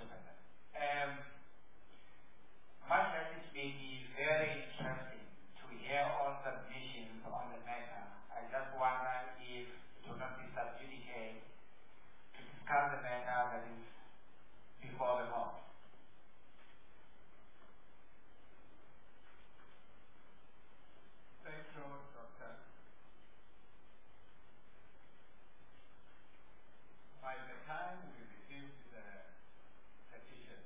My message may be very interesting to hear all submissions on the matter. I just wonder if it will not be sub judice to discuss the matter that is before the court. Thank you, Doctor. By the time we received the petition,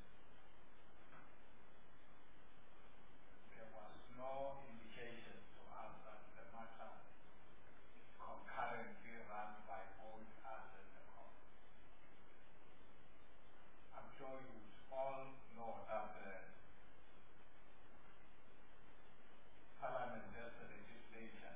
there was no indication to us that the matter is concurrently run by both us and the court. I'm sure you all know that the Parliament has a legislature.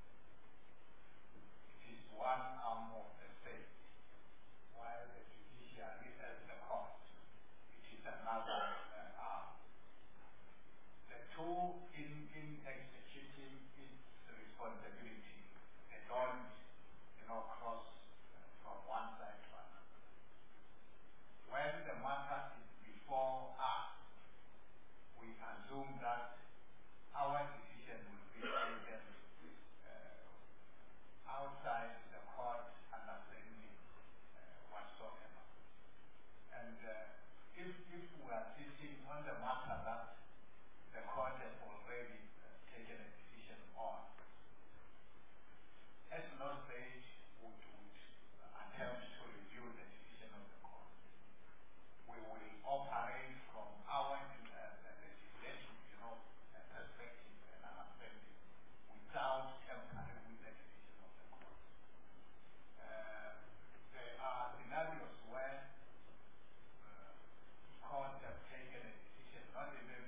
It is one arm of the state, while the judiciary as the court, it is another arm. The two in executing its responsibility, they don't, cross from one side to another. When the matter is before us, we assume that our decision will be taken outside the court understanding whatsoever. And if we are sitting on the matter that the court has already taken a decision on, at no stage would attempt to review the decision of the court. We will operate from our legislative, perspective and understanding without tampering with the decision of the court. There are scenarios where courts have taken a decision, not even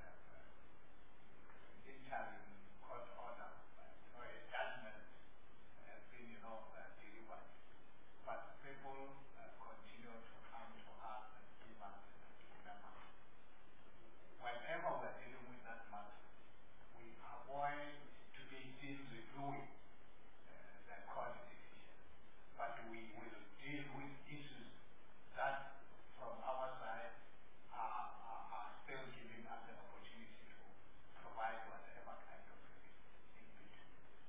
interim court order, a judgment has been, delivered. But people continue to come to us and give us the matter. Whenever we're dealing with that matter, we avoid to be seen reviewing the court decision. But we will deal with issues that, from our side, are still giving us an opportunity to provide whatever kind of relief in between.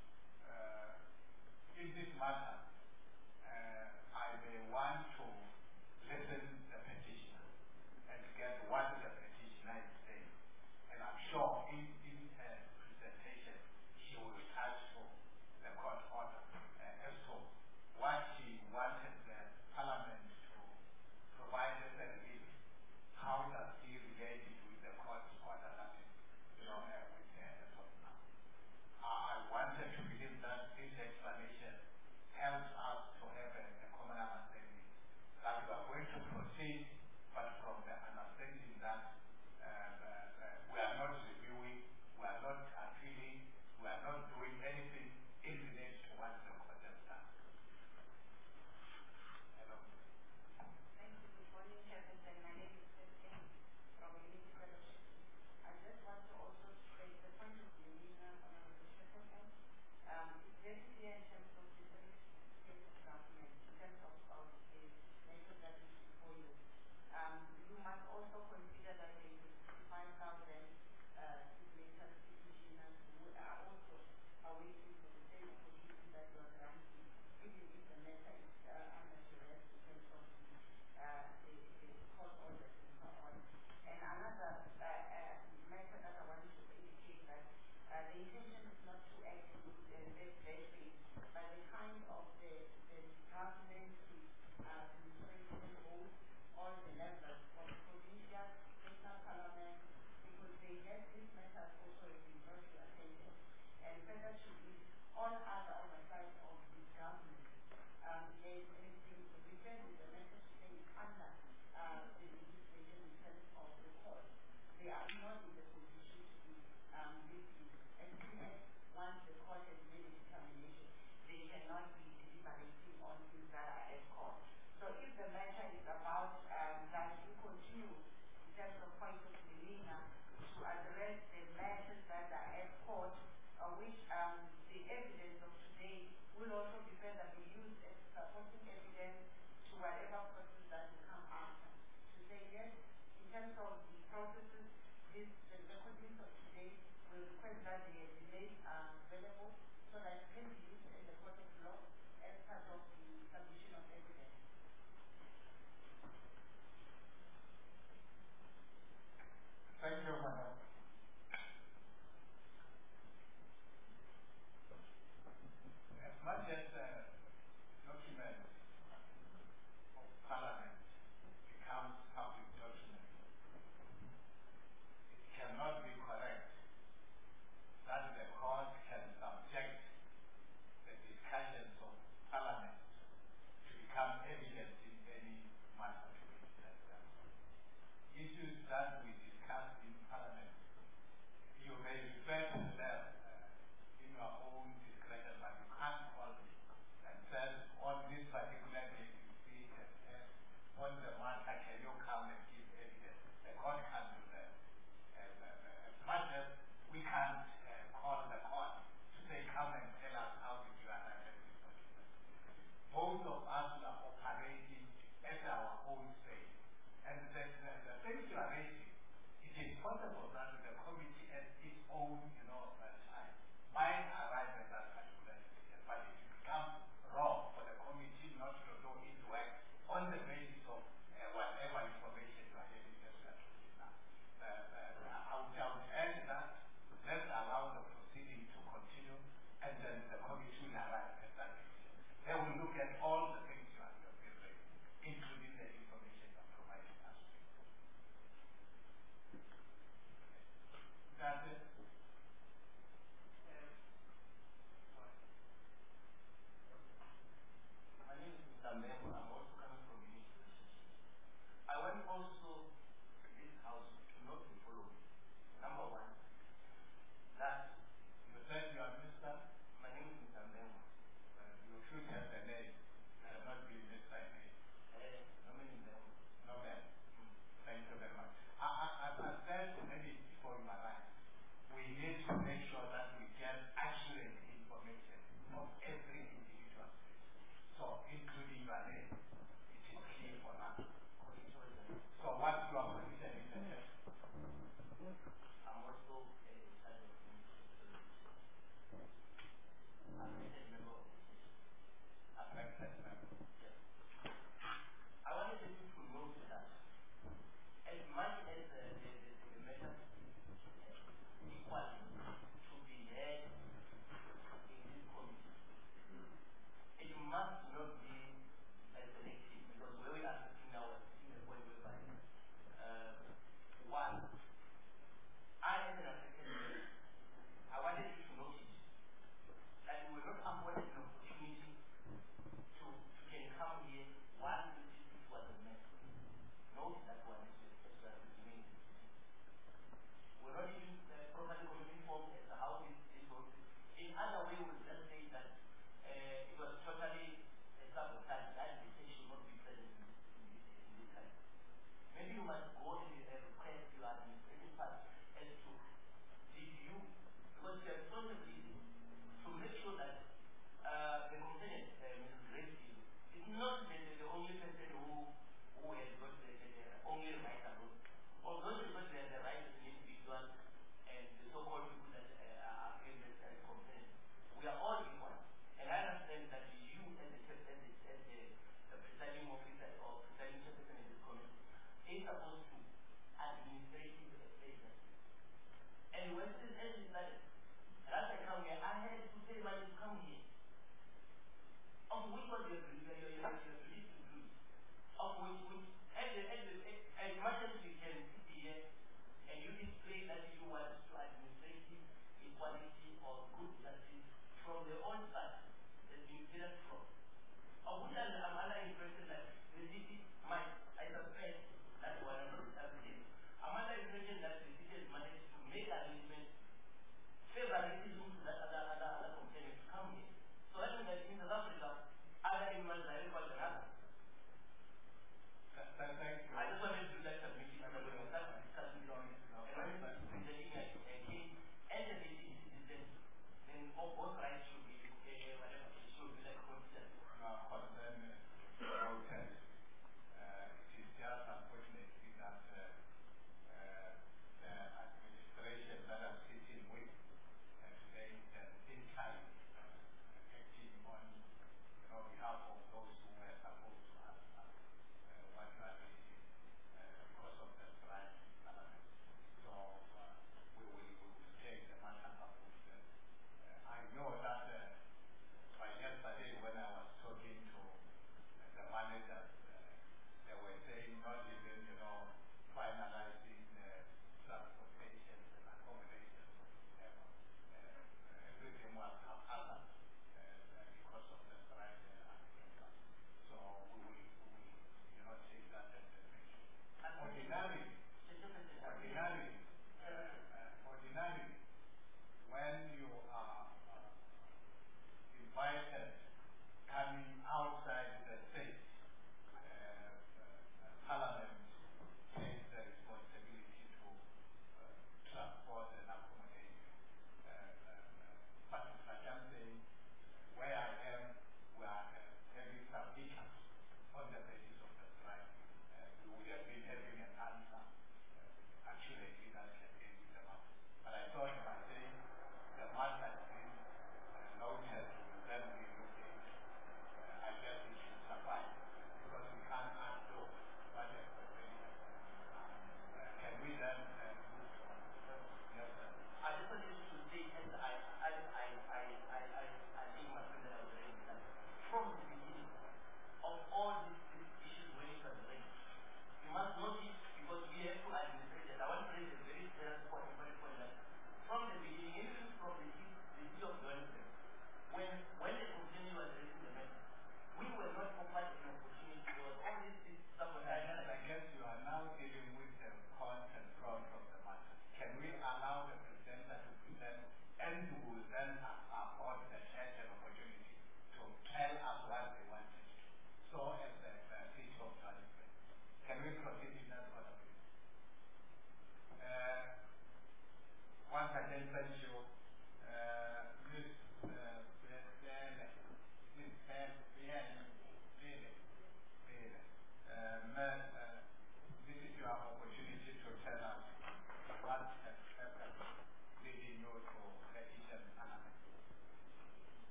In this matter, I may want to listen to the petitioner and get what the petitioner is saying. And I'm sure in her presentation, she will touch on the court order as to what she wanted the Parliament to provide as a relief. How does he relate it with the court order that is, with her as of now? I wanted to believe that this explanation helps us to have a common understanding that we are going to proceed, but from the understanding that we are not reviewing, we are not appealing, we are not doing anything in relation to what the court has done. Hello. Thank you. Good morning, Chairman. My name is Christine from Unity Fellowship. I just want to also state the point of view on Honorable Shepherson. It's very clear in terms of the state of government, in terms of the measures that is before you. You must also consider that there is 65,000 signatures, petitioners who are also awaiting for the same opportunity that you are granting, even if the matter is under duress in terms of the court orders and so on. And another matter that I wanted to indicate that the intention is not to act in this basis, but the kind of the government administration holds all the levels from provincial, national parliament, because they have these matters also been brought to attention. And further to this, all other oversight of the government, they have been returned with the message saying under the legislation in terms of the court. They are not in the position to be listening. As soon as once the court has made a determination, they cannot be deliberating on things that are at court. So if the matter is about that you continue in terms of point of demeanor to address the matters that are at court, which the evidence of what you're released to do, of which as much as we can sit here and you display that you want to administrative equality or good justice from the own side that you did from. Of which I'm under impression that the city might, I suspect, that's what I'm not saying. I'm under impression that the city has managed to make arrangements favoritism to that other complainants to come here. So that means that in South Africa, either in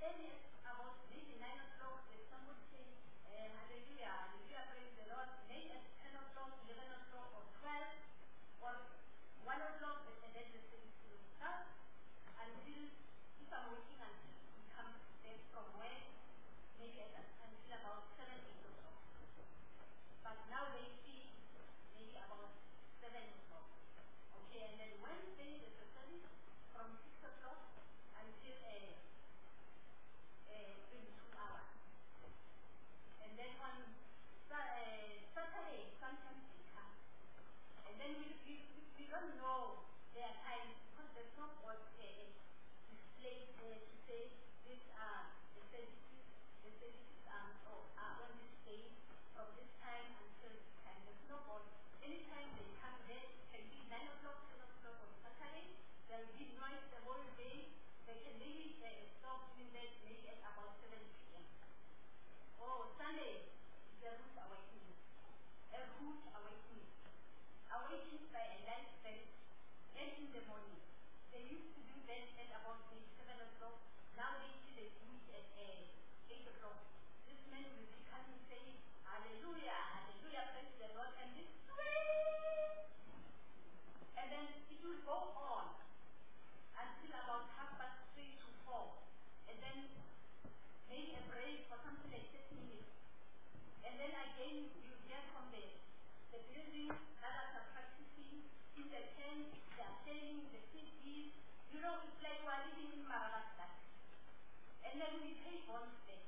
then about maybe 9 o'clock, there's somebody saying, hallelujah, hallelujah, praise the Lord. Maybe at 10 o'clock, 11 o'clock, or 12, or 1 o'clock, and then the service will start until, if I'm working until we come back from work, maybe until about 7, 8 o'clock. But now they see maybe about 7 o'clock. Okay, and then Wednesday there's a service from 6 o'clock until 22 hours. And then on Saturday, sometimes they come. And then we don't know their time because there's no board display there to say these are the services on this day from this time until this time. There's no board. Anytime they come there, it can be 9 o'clock, 10 o'clock on Saturday. There'll be noise the whole day. They can maybe stop doing that maybe at about 7 p.m. Oh, Sunday is a root awakening. A root awakening. Awakening by a light service, 8 in the morning. They used to do that at about 7 o'clock. Now they do it at 8 o'clock. This man will be coming saying, hallelujah, hallelujah, praise the Lord, and this way. And then it will go on until about 3:30 to 4. And then maybe a break for something like 30 minutes. And then again you hear from the building, others are practicing in the tent, they are selling the CDs. You know, it's like we are living in Madagascar. And then we pay bonds there.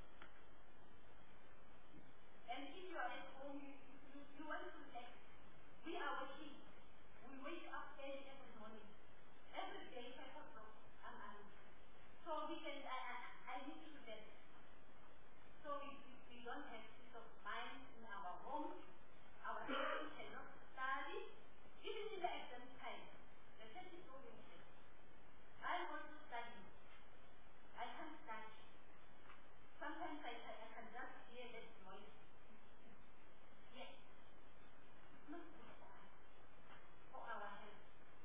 And if you are at home, you want to relax. We are working. We wake up early every morning. Every day, 5 o'clock. So we can, I need to rest. So we don't have peace of mind in our home. Our children cannot study. Even in the exam time, the church is always there. I'm also studying. I can't study. Sometimes I can just hear that noise. Yes. It's not good for us, for our health.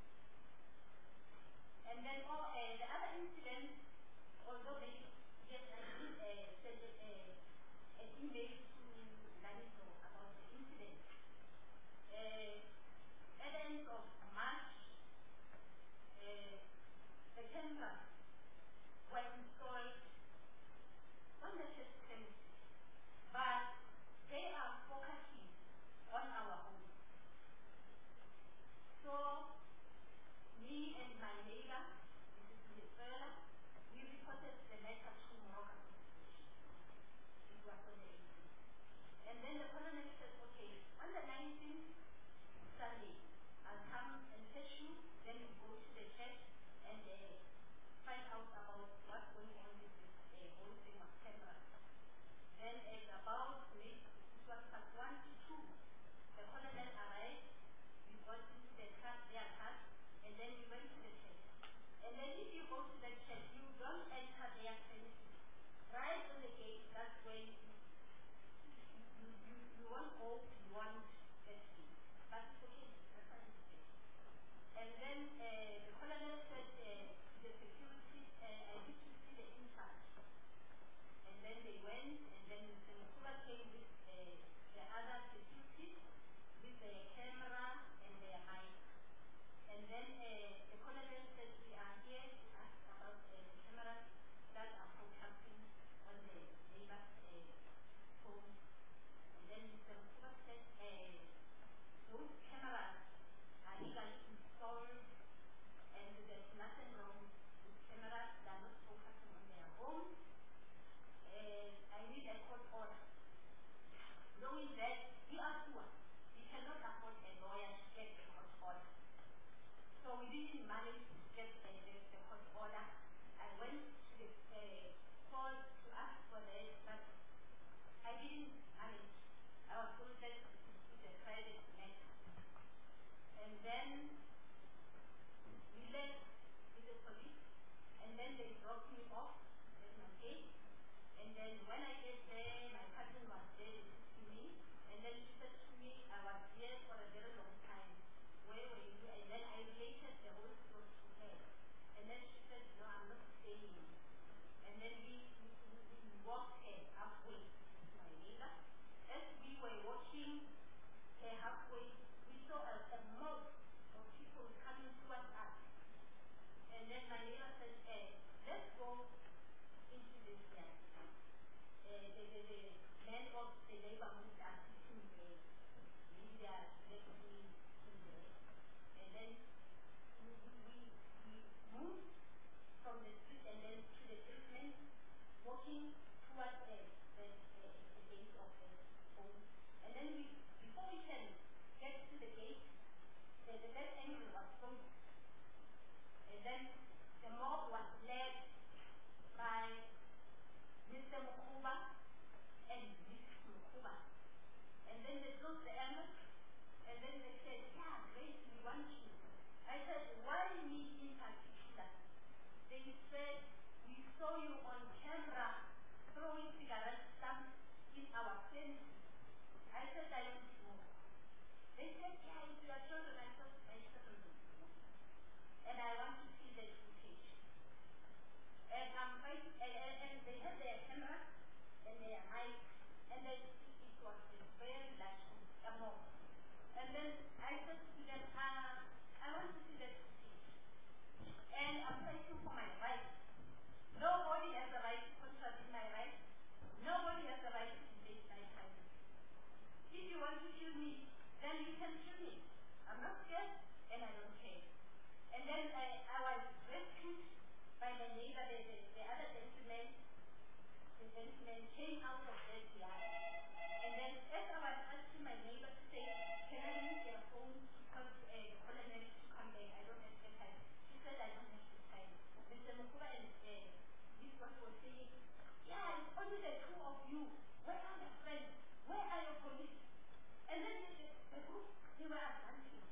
And then the other incidents, although they, yes, I did send an email to Laniso about the incident. At the end of March, the camera was installed on the church premises, but they are focusing on our home. So, me and my neighbor, Mrs. Nisela, we reported the matter to Morocco. It was on the 18th. And then the colonel said, okay, on the 19th, Sunday, I'll come and fetch you, then we go to the church and find out about what's going on with this whole thing of camera. Then at about, it was at 1 to 2, the colonel arrived, we got into their car, and then we went to the church. And then if you go to the church, you don't enter their premises. Right on the gate, that's where you won't go, you won't get in. But it's okay, that's what it is. And then the colonel said the security, I need to see the inside. And then they went, and then the Mukula came with the other security, with the camera and their mic. And then the colonel said, we are here to ask about the cameras that are focusing on the neighbor's home. And then Mr. Mukula said, those cameras are legally installed, and there's nothing wrong with cameras that are not focusing on their home. I need a court order. Knowing that we are poor, we cannot afford a lawyer to get a court order. So we didn't manage to get the court order. I went to the court to ask for that, but I didn't manage. I was told that it's a private matter. And then we left with the police, and then they dropped me off at my gate. And then when I get there, my cousin was there to me, and then she said to me, I was here for a very long time. Where were you? And then I related the whole story to her. And then she said, no, I'm not staying. And then we walking towards the gate of the home. And then before we can get to the gate, the left angle was closed. And then the mob was led by Mr. Mukuba and Mrs. Mukuba. And then they closed the angle, and then they said, yeah, Grace, we want you. I said, why me in particular? They said, we saw you on camera throwing cigarette stumps in our fence. I said, I don't smoke. They said, yeah, it's your children. I said, my children don't smoke. And I want to see the footage. And and they had their camera and their mic, and then it was a very large amount. And then I said to them, I want to see the footage. And I'm fighting for my rights. Nobody has the right to contradict my rights. Nobody has the right to invade my privacy. If you want to kill me, then you can kill me. I'm not scared, and I don't care. And then I was rescued by my neighbor, the other gentleman. The gentleman came out of that yard. And then as I was asking my neighbor to say, can I use their phone to call the colonel to come back? I don't have the time. She said, I don't have the time. Mr. Mukuba and this one was saying, yeah, it's only the two of you. Where are your friends? Where are your police? And then the group, they were advancing.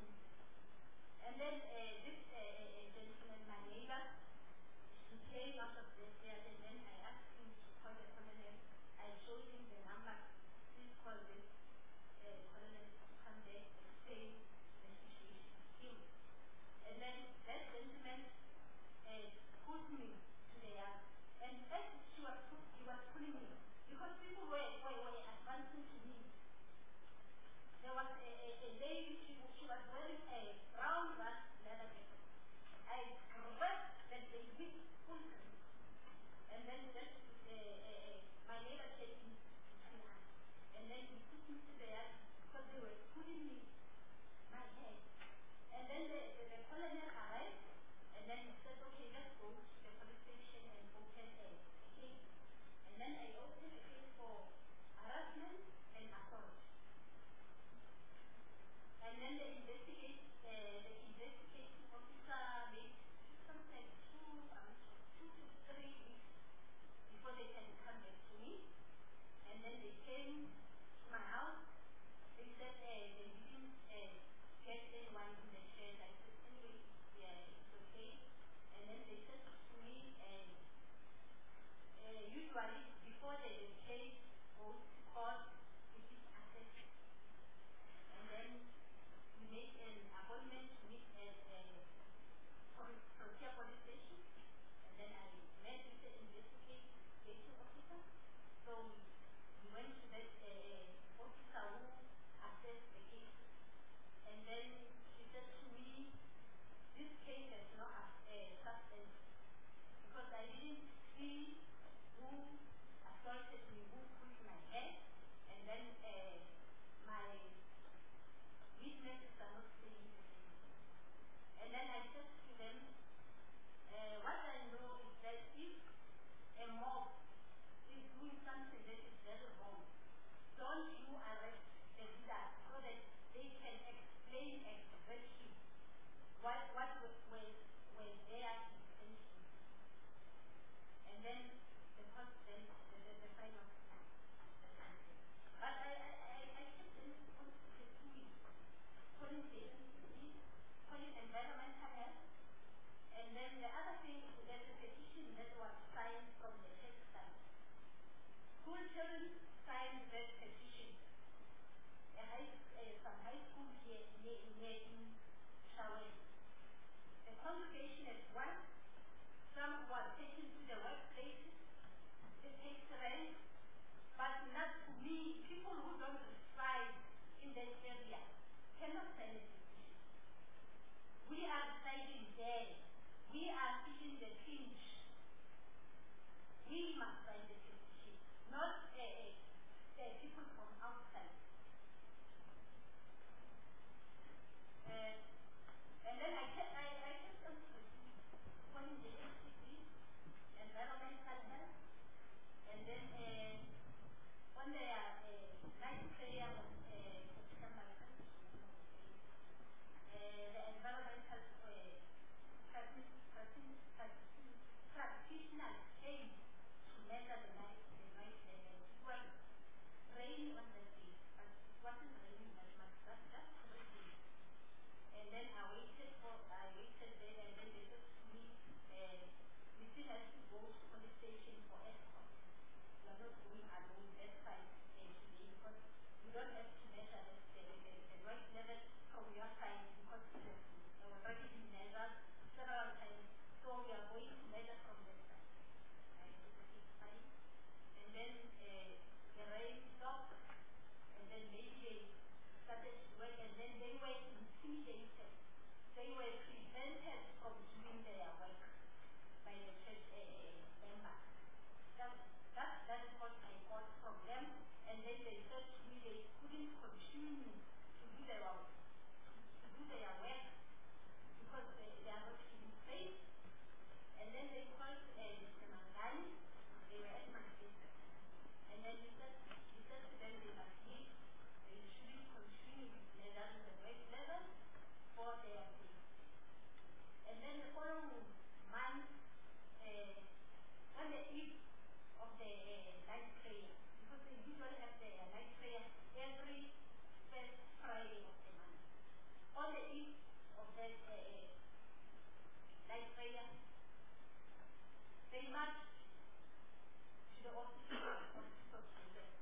And then this gentleman, my neighbor, he came out of the stairs, and then I asked him to call the colonel. I showed him the number. Please call this colonel to come back and explain the situation to him. And then that gentleman pulled me to the yard. And as he was pulling me, because people were advancing to me. There was a lady, she was wearing a brown leather jacket. I grabbed that lady, pulled her. And then my neighbor came in between us. And then he took me to the yard because they were pulling me, my head. And then the colonel arrived, and then he said, okay, let's go to the police station and open a case. And then I opened a case for harassment and assault. And then the investigating officer made something like 2 to 3 weeks before they can come back to me. And then they came to my house. They said they didn't get anyone in the shed. I said, anyway, yeah, it's okay. And then they said to me, usually before the case goes to court, it is assessed. And then we make an appointment to meet at Frontier Police Station. And then I met with the investigating officer. So we went to that officer who assessed the case. And then she said to me, this case has no substance because I didn't see who assaulted me, who pulled my hair, and then my witnesses are not saying the same thing. And then I said to them, what I know is that if a mob is doing something that is very wrong, don't you arrest the leader so that they can explain exactly what were their intentions. And then the court then the final. But I kept them pursuing, calling the agency, calling environmental health. And then the other thing is there's a petition that was signed from the church side. School children signed that petition. Some high school here in Shawe. The congregation is one. Some were taken to the workplaces. It takes rent. But not to me, people who don't reside in that area cannot sign a petition. We are residing there. We are feeling the pinch. We must sign the petition, not people from outside. And then I kept on calling the HCP, then you said to them they must leave, they shouldn't continue with measures at the right level for their faith. And then the following month, on the eve of the night prayer, because they usually have the night prayer every first Friday of the month. On the eve of that night prayer, they marched to the office of Joseph.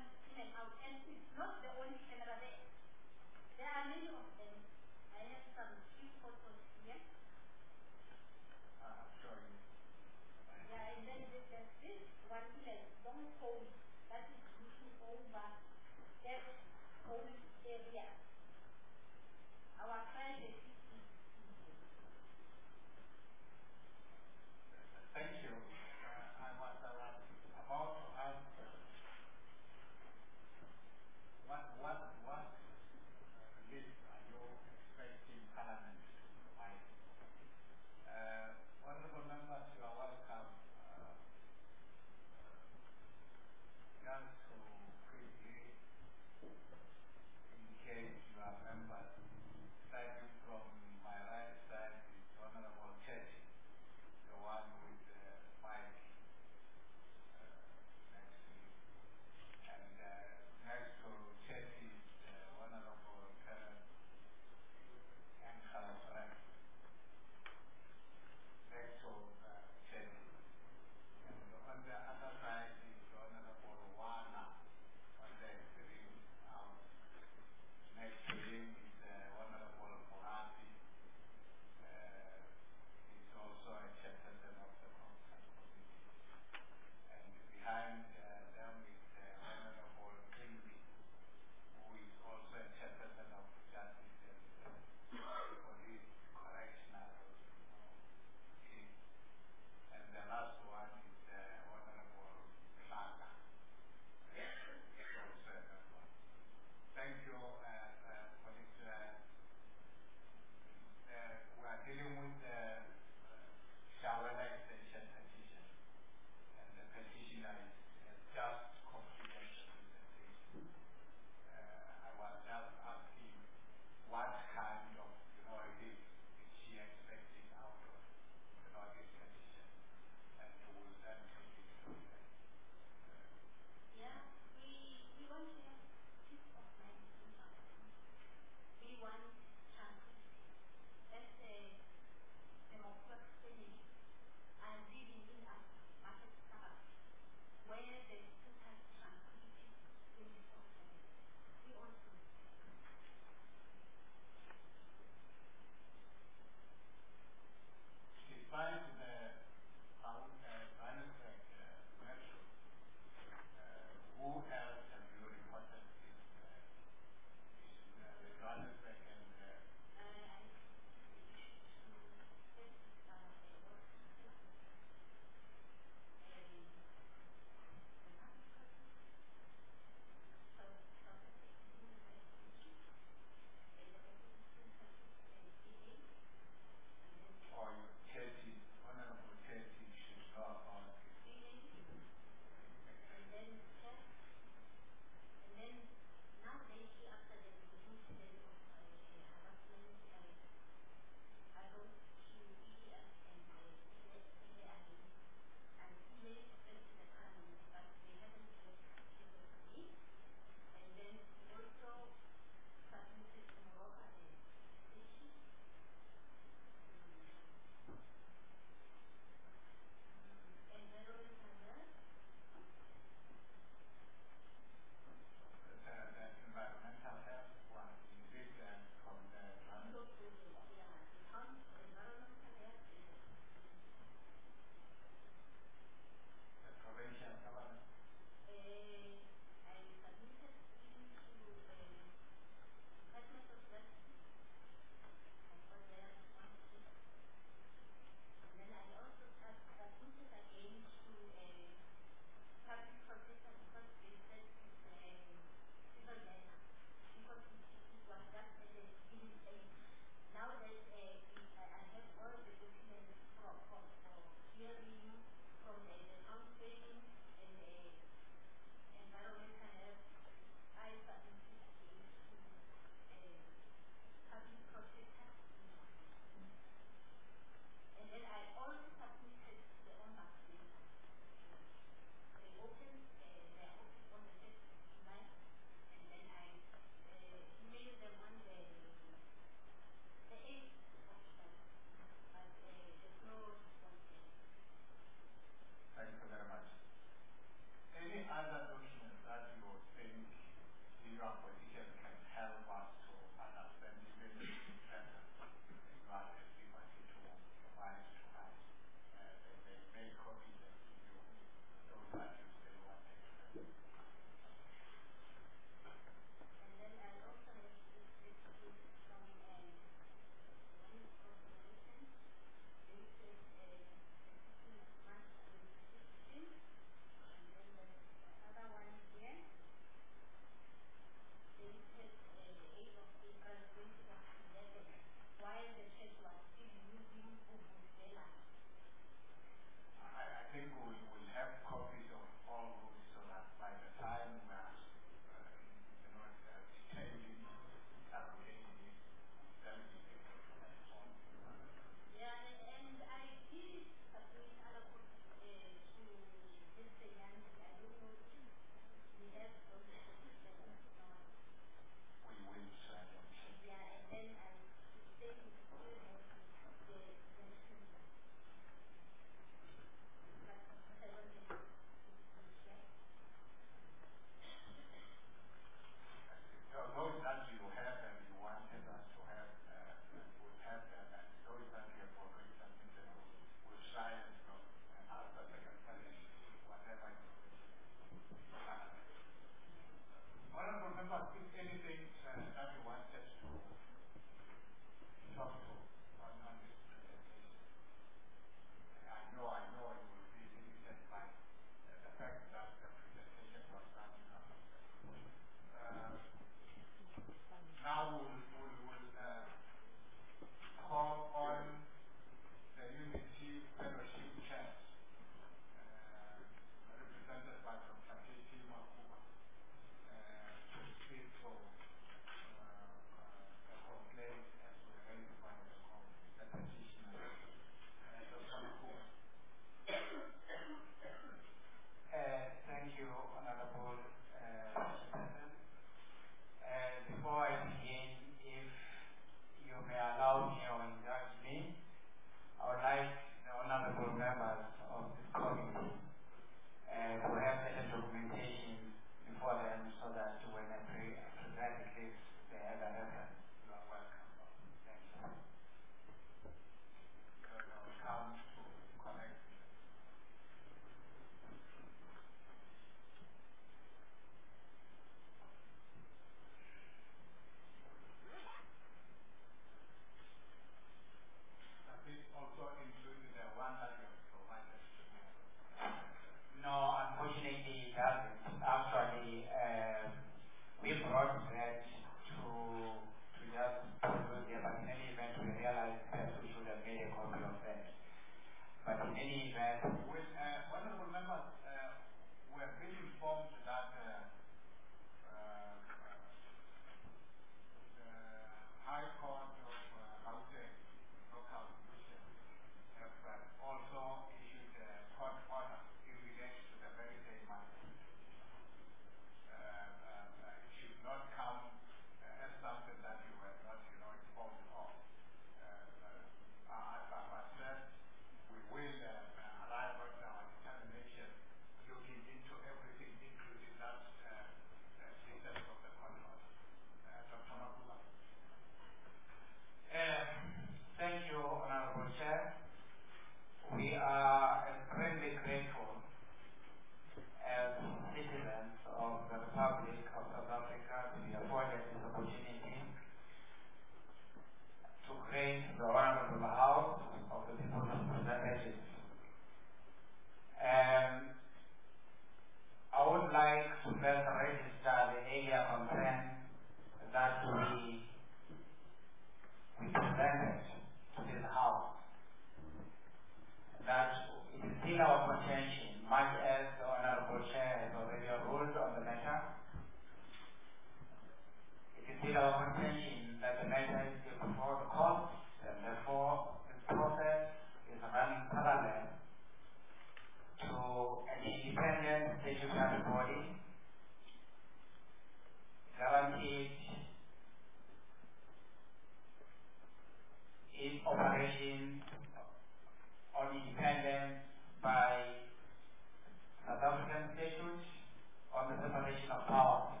declaration on independence by South African statute on the separation of powers.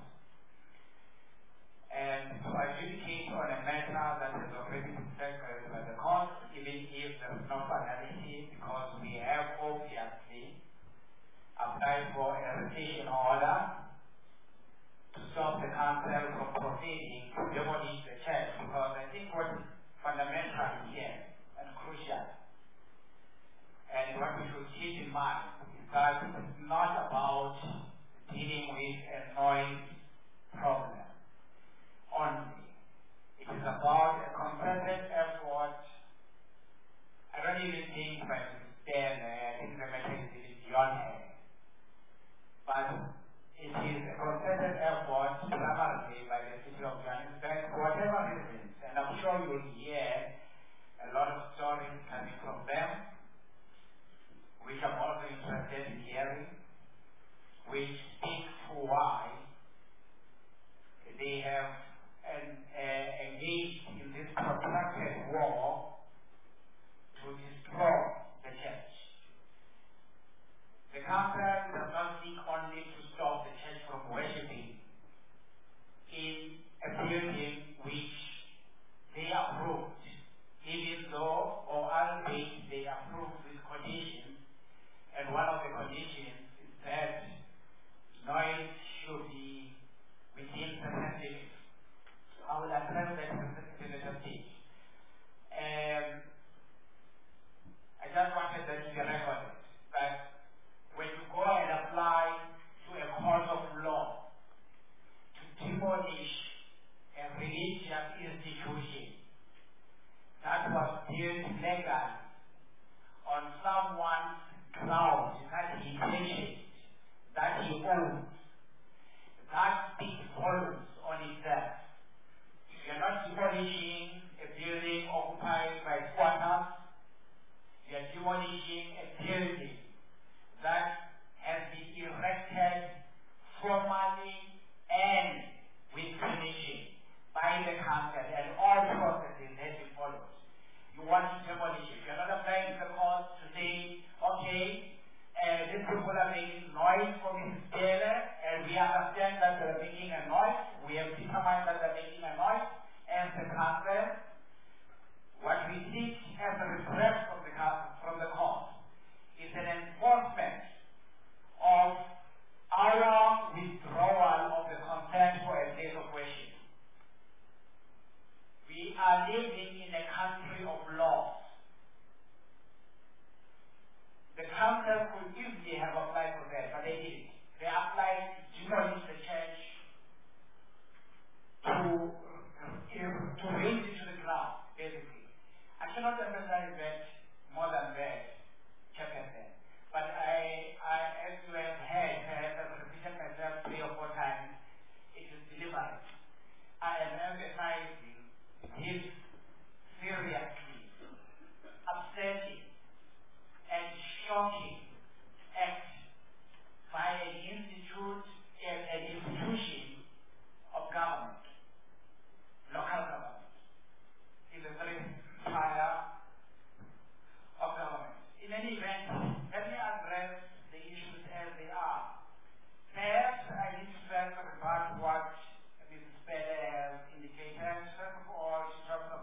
And to adjudicate on a matter that has already been settled by the court, even if there is no finality, because we have obviously applied for a rescission order to stop the council from proceeding to demolish the church, because I think what is fundamental here and crucial, and what we should keep in mind, is that it is not about dealing with a noise problem only. It is about a concerted effort. I don't even think by then, I think the matter is even beyond her. But it is a concerted effort primarily by the city of Johannesburg for whatever reasons. And I'm sure you will hear a lot of stories coming from them, which I'm also interested in hearing, which speaks to why they have engaged in this protracted war to destroy the church. The council does not seek only to stop the church from worshipping in a building which they approved, even though or albeit they approved with conditions, and one of the conditions is that noise should be within certain limits. I will address that in a later stage. I just wanted that to be recorded, that when you go and apply to a court of law to demolish a religious institution that was built legally on someone's ground that he purchased, that he owns, that speaks volumes on itself. You are not demolishing a building occupied by squatters. You are demolishing a building that has been erected formally and with permission by the council, and all processes have been followed. You want to demolish it. You are not applying to the court to say, okay, these people are making noise for Mrs. Taylor, and we understand that they are making a noise. We have determined that they are making a noise, and the council, what we seek as a request from the court is an enforcement of our withdrawal of the consent for a place of worship. We are living in a country of laws. The council could easily have applied for that, but they didn't. They applied to demolish the church, to raise it to the ground, basically. I cannot emphasize that more than that, Chairperson. But I, as you have heard, I have repeated myself 3 or 4 times, it is deliberate. I am emphasizing this seriously upsetting and shocking act by an institution of government, local government, in the very tier of government. In any event, let me address the issues as they are. Perhaps I need to first rebut what Mrs. Pele has indicated. First of all, she talks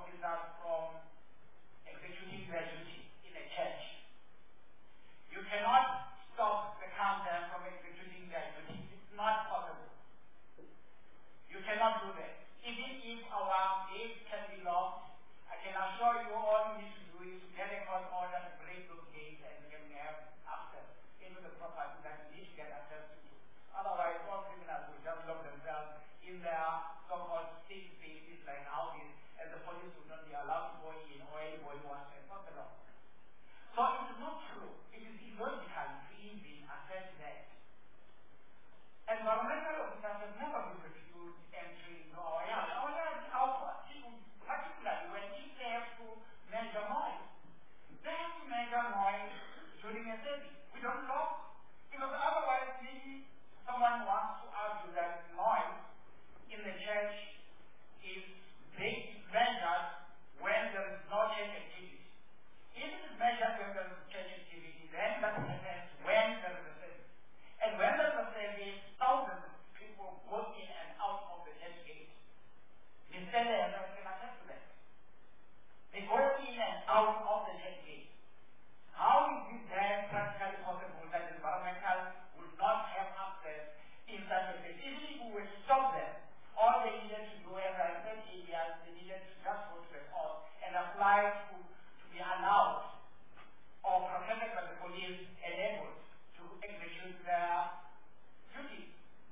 officers from executing their duty in a church. You cannot stop the council from executing their duty. It's not possible. You cannot do that. Even if our gates can be locked, I can assure you all you need to do is to get a court order to break those gates and you can have access into the property that you need to get access to. Otherwise, all criminals will just lock themselves in their so-called safe spaces like houses, and the police will not be allowed to go in or anybody wants to enforce the law. So it is not true. It is illogical to even assert that. Environmental officers have never been refused entry into our yard. Our yard is outward, particularly when if they have to measure noise. They have to measure noise during a service. We don't lock, because otherwise maybe someone wants to argue that noise in the church is measured when there is no church activity. If it is measured when there is church activity, then that happens when there is a service. And when there is a service, thousands of people go in and out of the church gate. Instead, I can attest to that. They go in and out of the church gate. How is it then practically possible that environmental would not have access in such a place? Even if we were to stop them, all they needed to do, as I said earlier, they needed to just go to the court and apply to be allowed or protected by the police and able to execute their duty.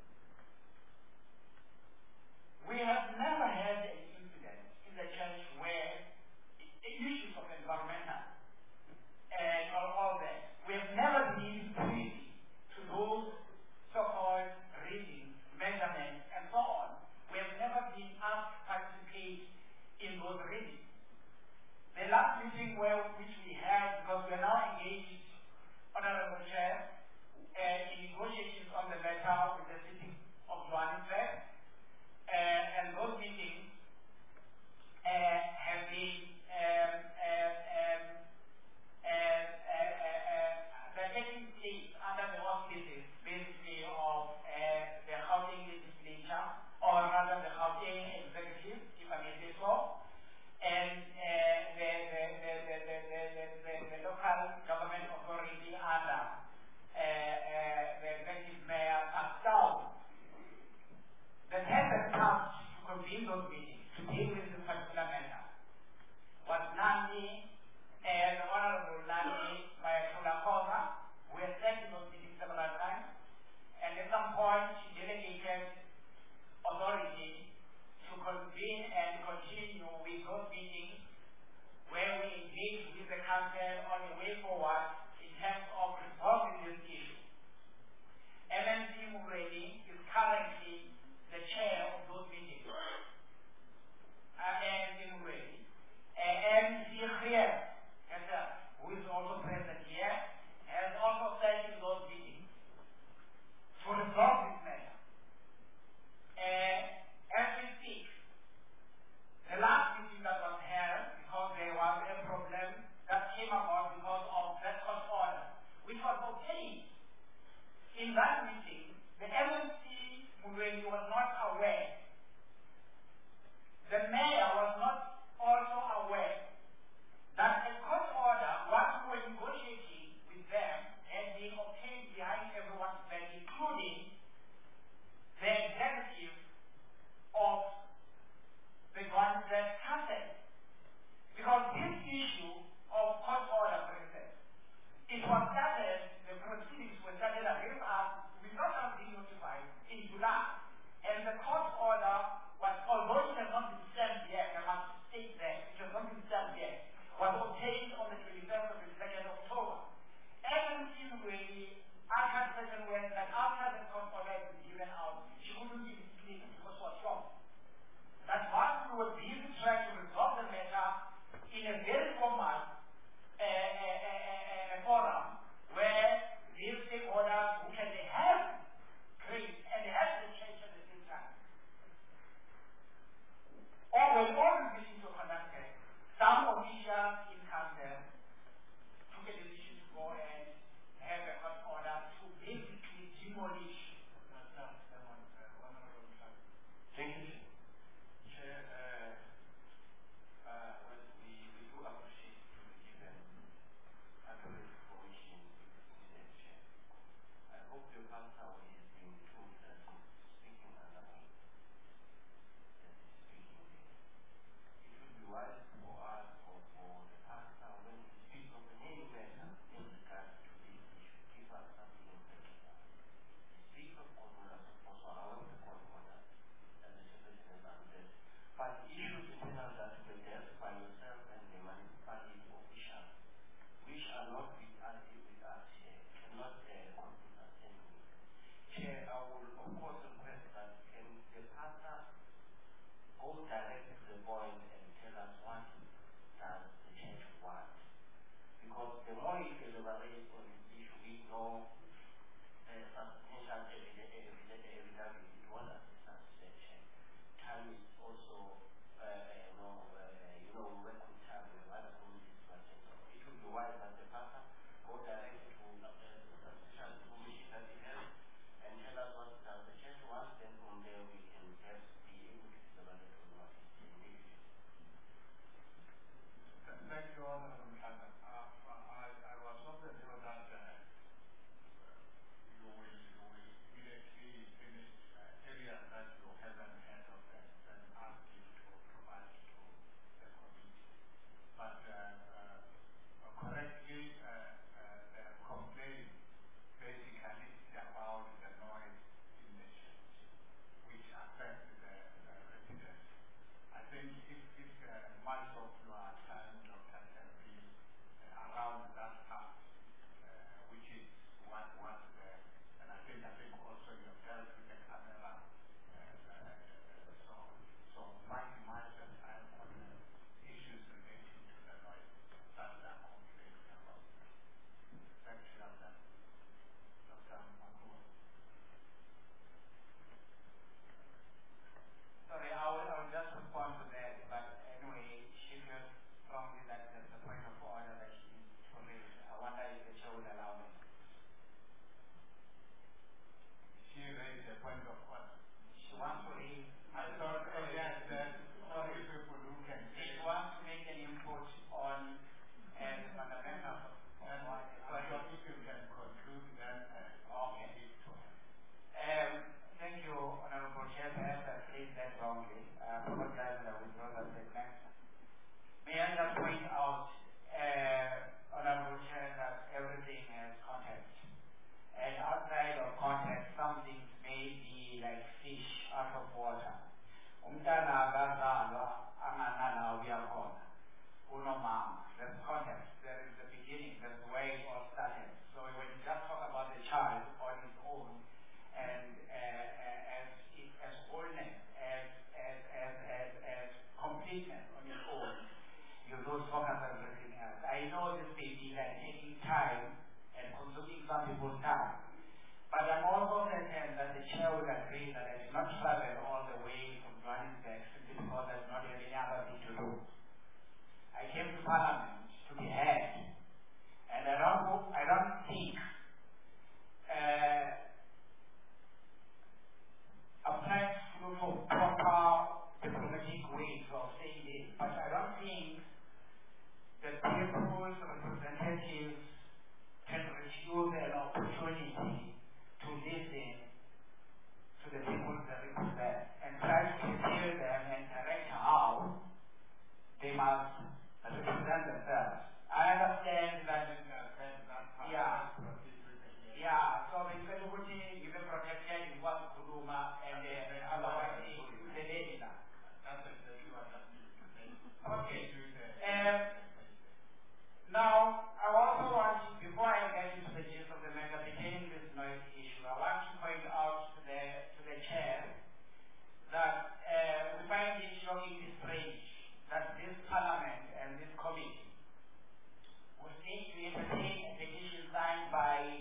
We have never had an incident in the church where issues of environmental and all that. We have never been privy to those so-called readings, measurements, and so on. We have never been asked to participate in those readings. The last meeting which we had, because we are now engaged, Honorable Chair, in negotiations on the matter with the city of Johannesburg, and those meetings have been they're taking place under the auspices, basically, of the Gauteng legislature, or rather the Gauteng executive, if I may say so, and the local government authority under the executive mayor Pascal. The time that comes to convene those meetings, to deal with this particular matter, was Nandi and Honorable Nandi Mayatula, who has sat in those meetings several times, and at some point she delegated authority to convene and continue with those meetings where we engage with the council on the way forward in terms of resolving this issue. MNC Muredi is currently the chair of those meetings. MNC Muredi. MC Khriel, who is also present here, has also sat in those meetings to resolve this matter. As we speak, the last meeting that was held, because there was a problem that came about because of that court order, which was obtained. In that meeting, the MNC Muredi was not aware. The mayor was not also aware that a court order, once we were negotiating with them, had been obtained behind everyone's back, including the executive of the Johannesburg Council. Because this issue of court order, for instance, it was started, the proceedings were started against us without us being notified in July. And the court order was, although it has not been stamped yet, I must state that, it has not been stamped yet, was obtained on the 21st of the 2nd of October. MNC Muredi uttered certain words that after the court order had been given out, she couldn't give it because it was wrong. That once we were busy trying to resolve the matter in a very formal forum where these stakeholders who can help Grace and help the church at the same time. Or when all the meetings were conducted, some officials in council parliament to be had. And I don't think I'm trying to look for proper diplomatic ways of saying this, but I don't think that people's representatives can refuse an opportunity to listen to the people they represent and try to tell them and direct how they must represent themselves. I understand that. So because you can protect in what Kuruma and otherwise the lady. That's exactly what that means. Okay. Now, I also want, before I get into the gist of the matter pertaining this noise issue, I want to point out to the chair that we find it shockingly strange that this parliament and this committee was able to entertain a petition signed by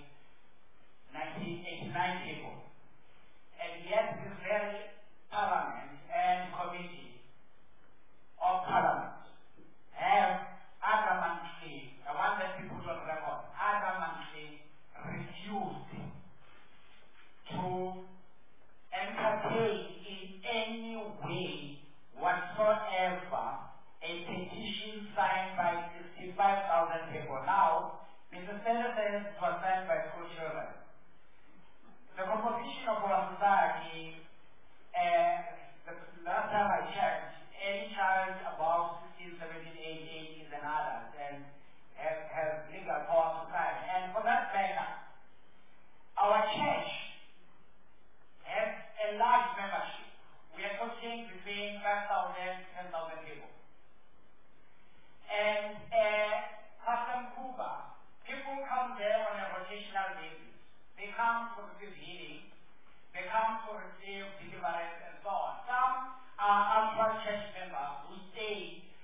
1989 people, and yet this very parliament and committee of parliament have adamantly, I want that people to record, adamantly refused to entertain in any way whatsoever a petition signed by 65,000 people. Now, Mr. Senator says it was signed by school children. The composition of our society, the last time I checked, any child above 16, 17, 18 is an adult and has legal power to sign. And for that matter, our church has a large membership. We are talking between 5,000 10,000 people. And Pastor Kuba, people come there on a rotational basis. They come to receive healing, they come to receive deliverance and so on. Some are ultra church members who stay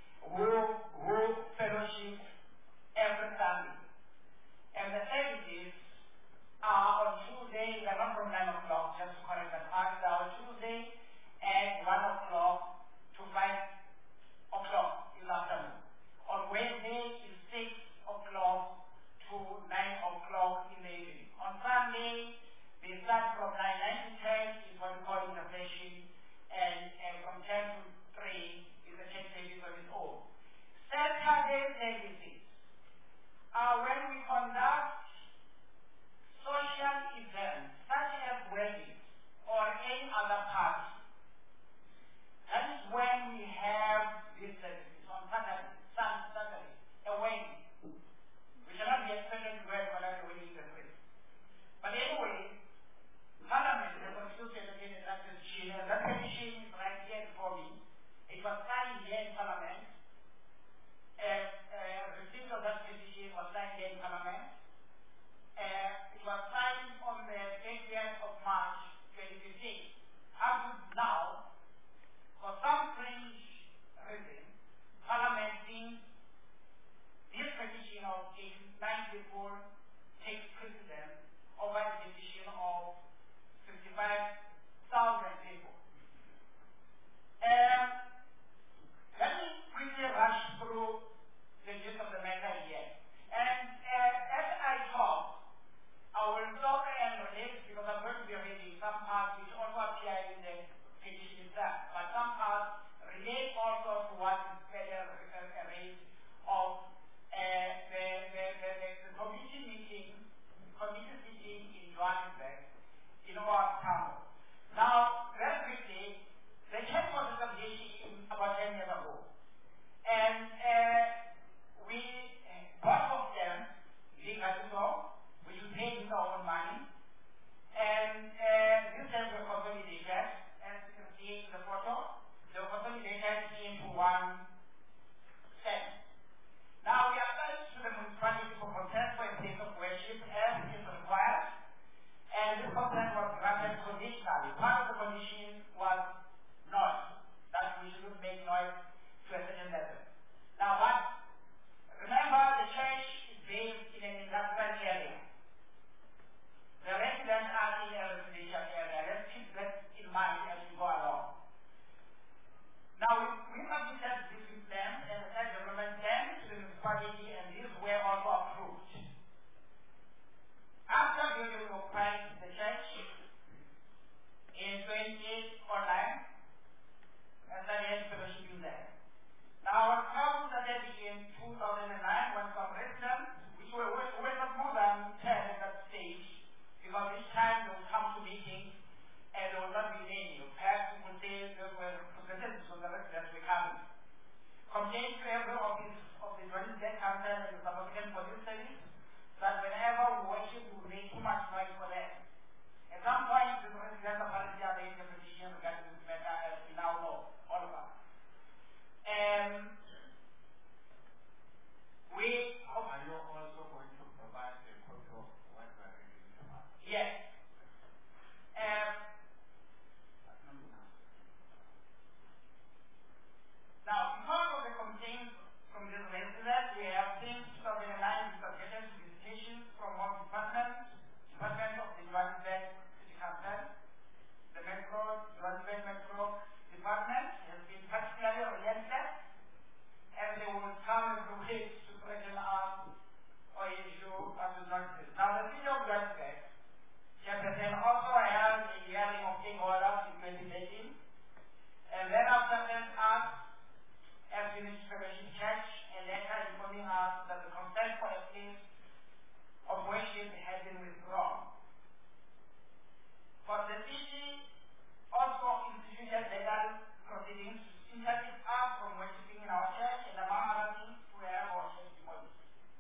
undertakes to threaten us or issue us with notices. Now, the City of Johannesburg, Chairperson, also held a hearing of stakeholders in 2013, and then after sent us, as Unity Fellowship Church, a letter informing us that the consent for a place of worship had been withdrawn. But the city also instituted legal proceedings to interdit us from worshiping in our church, and among other things, to have our church demolished.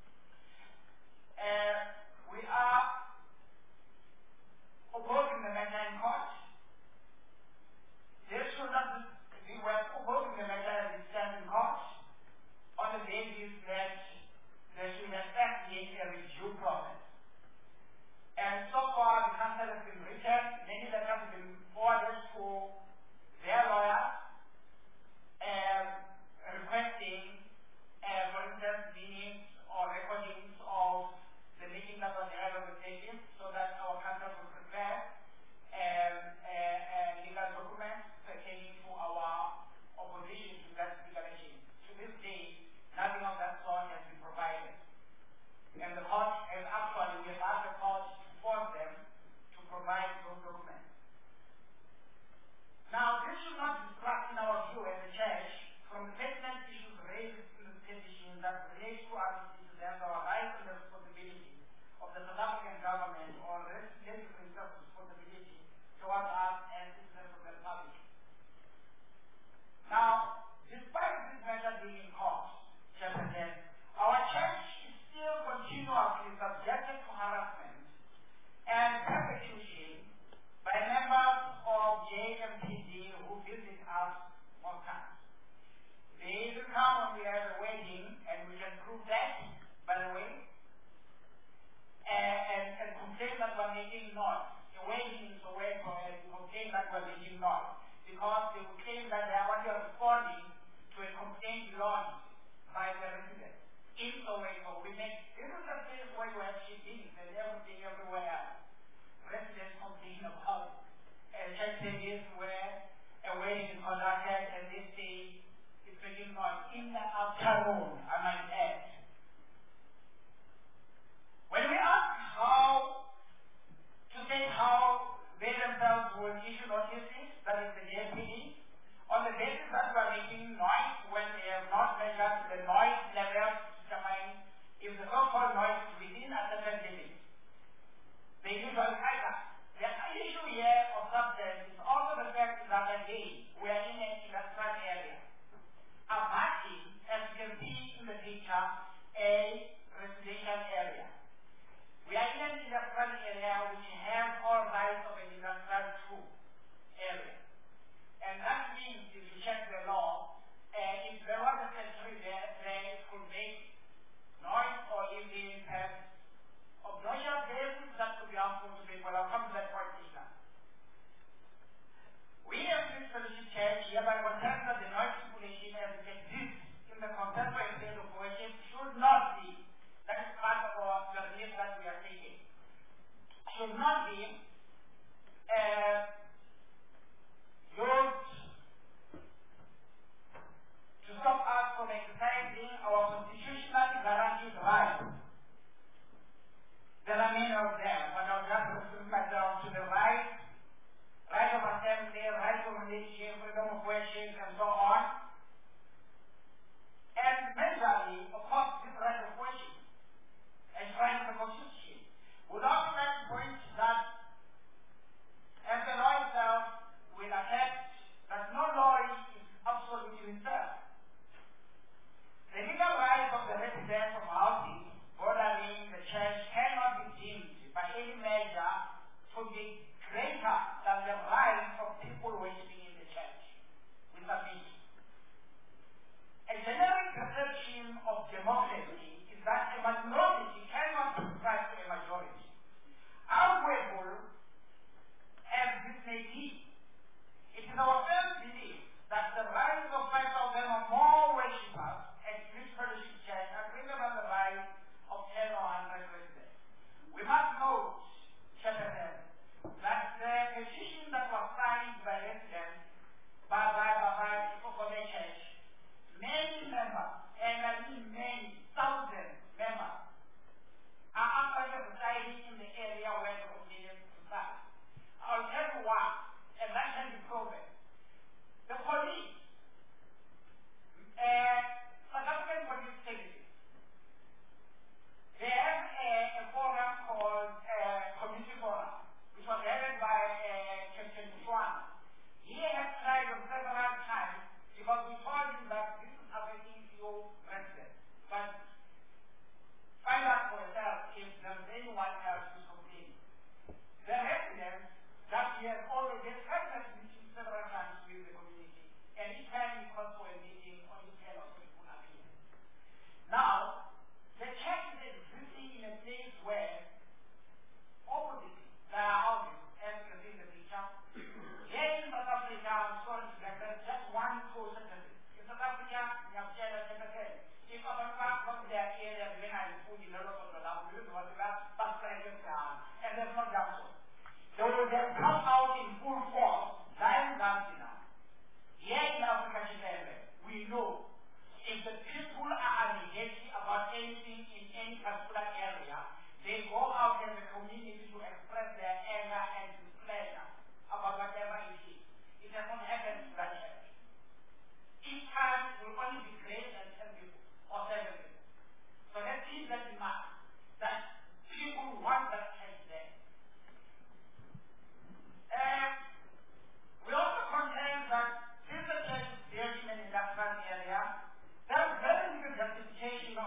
We are opposing the matter in court. This should not be, we were opposing the matter as it stands in court on the basis that there should have been a review process. And so far, the council has been written, many letters have been forwarded to their lawyers, requesting, for instance, minutes or recordings of the meeting that was held on the 30th, so that our council will prepare legal documents pertaining to our opposition to that legal action. To this day, nothing of that sort has been provided. And the court has actually, we have asked the court to force them to provide those documents. Now, this should not distract, in our view as a church, from the pertinent issues raised in the petition that relate to our citizens, our rights and the responsibility of the South African government, or legislative responsibility towards us as citizens of the Republic. Now, despite this matter being in court, Chairperson, our church is still continuously subjected to harassment and persecution by members of JMPD who visit us most times. They even come when we have a wedding, and we can prove that, by the way, and complain that we're making noise. A wedding is a way for us to complain that we're making noise, because they will claim that they are only responding to a complaint lodged by the residents. In Soweto, we make, this is the place where you have shippings and everything everywhere else. Residents complain about churches where a wedding is conducted and they say it's making noise in the afternoon, I might add. When we ask how they themselves will issue notices, that is the JPD, on the basis that we are making noise when they have not measured the noise level to determine if the so-called noise is within a certain limit. They usually hide us. The issue here of substance is also the fact that again, we are in an industrial area. Abiding, as you can see in the picture, a residential area. We are in an industrial area which has all rights of an industrial area. And that means, if you check the law, if there was a factory there, it could make noise or even have obnoxious gases that could be harmful to people. I'll come to that point later. We as Unity Fellowship Church hereby contend that the noise stipulation as it exists in the contemporary state of worship should not be, that is part of the relief that we are taking, should not be used to stop us from exercising our constitutionally guaranteed rights. There are many of them, but I'll just restrict myself to the right of assembly, right of religion, freedom of worship, and so on. And majorly, of course, this right of worship, enshrined in the Constitution, would also like to point that, as the law itself will attest, that no law is absolute in itself. The legal rights of the residents of houses bordering the church cannot be deemed by any measure to be greater than the rights of people worshiping in the church. We submit. A generic perception of democracy is that a minority cannot prescribe to a majority. However, as this may be, it is our firm belief that the rights of 5,000 or more worshippers at Unity Fellowship Church are greater than the rights of 10 or 100 residents. We must note, Chairperson, that the petition that was signed by residents by Church, many members, and I mean many,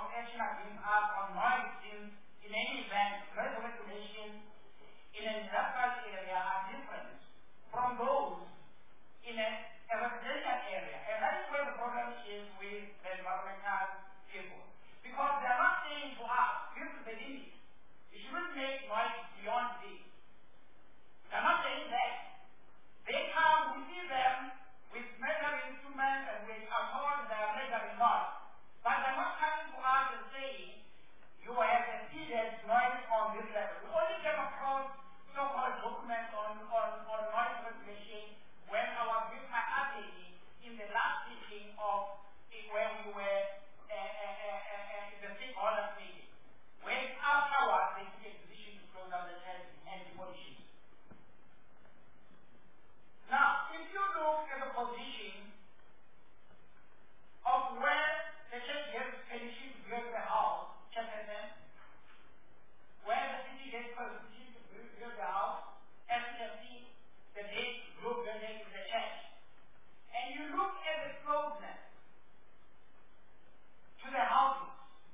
of action are being asked on noise since, in any event, noise regulations in an industrial area are different from those in a residential area. And that is where the problem is with the environmental people. Because they are not saying to us, this is the limit. You shouldn't make noise beyond this. They are not saying that. They come, we see them with measuring instruments and with alcohol, they are measuring noise. But they're not coming to us and saying, you have exceeded noise on this level. We only came across so-called documents on noise regulation when I was with my RDE in the last meeting of where we were in the stakeholders meeting. When afterwards they took a decision to close down the church and demolish it. Now, if you look at the position of where the church has permission to build the house, chapter 10, where the city has permission to build the house, as you can see, the big blue building is the church. And you look at the closeness to the houses.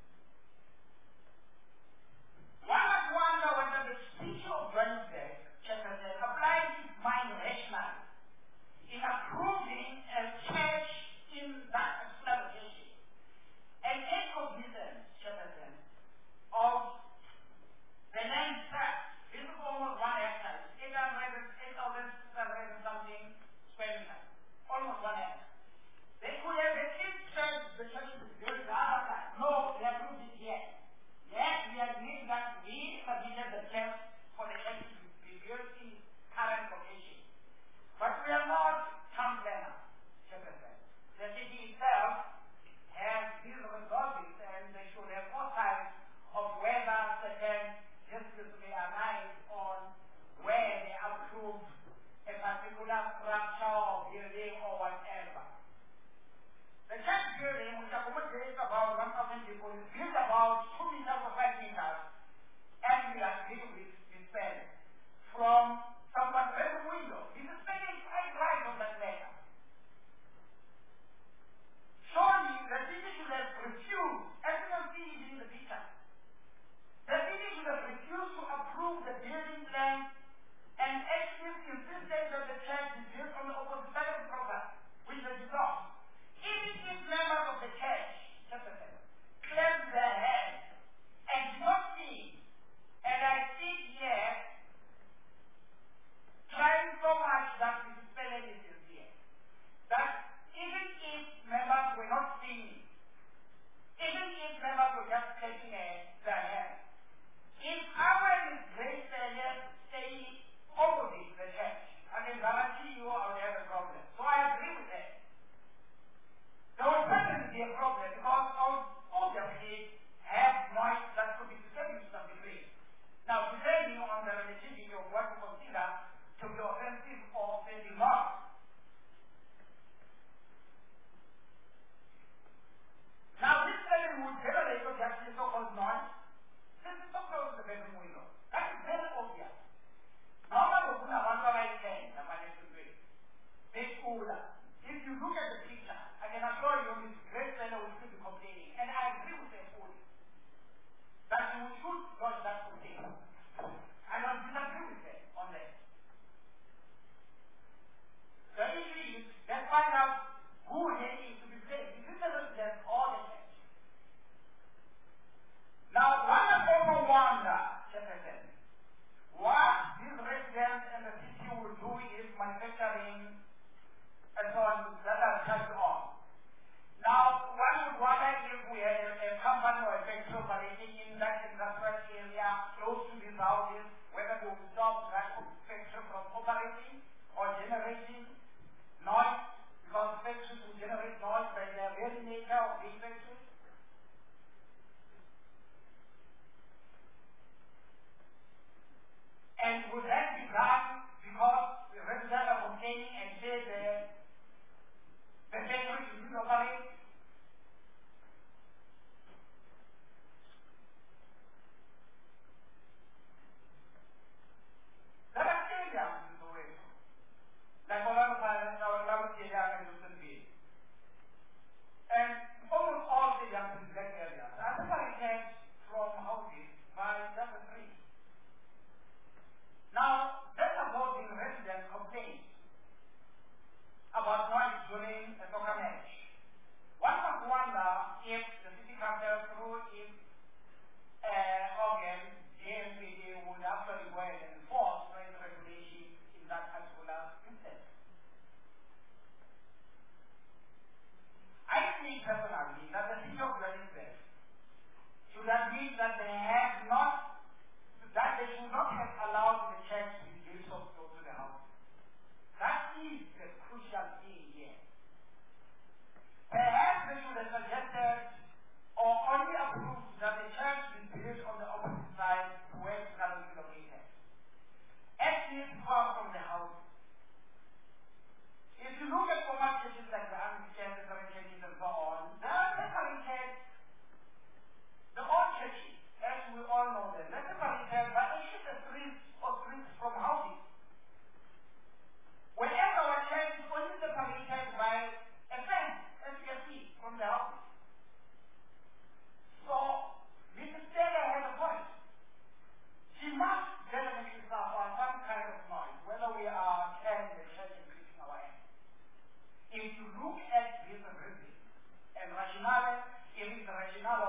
One must wonder whether the speaker of Johannesburg, chapter 10, applies his mind rationally in approving a church in that particular location. And take cognizance, chapter 10, of the land tract. This is almost 1 hectare. 8,600 something square meters. Almost 1 hectare. They could have said the church is built the other side. No, they approved it here. Yes, we admit that we submitted the church for the church to be built in current location. But we are not town planners, chapter 10. The city itself has these resources and they should have foresight of whether certain disputes may arise on where they approve a particular structure or building or whatever. The church building, which accommodates about 1,000 people, is built about 2 meters or 5 meters, and we agree with this pen from someone's bedroom window. This is spending quite right on that matter. Surely the city should have refused, as you can see in the picture. The city should have refused to approve the building plan and actually insisted that the church be built on the opposite side of the property, which they did not. Even if members of the church, chapter 10, clapped their hands and did not see, and I sit here trying so much that Mrs. Pelley is sincere, that even if members were not seeing, even if members were just clapping their hands, if our Miss Grace say opposite the church, I can guarantee you I will have a problem. So I agree with that. There will certainly be a problem because obviously have noise that could be disturbing to some degree. Now, depending on the relativity of what you consider to be offensive or offending not. Now, this level would generate obviously so-called noise. This is so close to the bedroom window. That is very obvious. Normally, we have one by 10, the management. Big cooler. If you look at the picture, I can assure you this great fellow will still be complaining. And I agree with them fully. That you should lodge that complaint. I don't disagree with them on that. The issue is, let's find out who here is to be paid. Is it the resident or the church? Now, one has also wonder, chapter 10, what these residents and the city will do is manufacturing and so on, that are touched on. Now, one would wonder if we had a company or a factory operating in that industrial area close to these houses, whether they would stop that factory from operating or generating noise, because factories will generate noise by their very nature of being factories. And would that be done because the residents are complaining and say the factory should operate?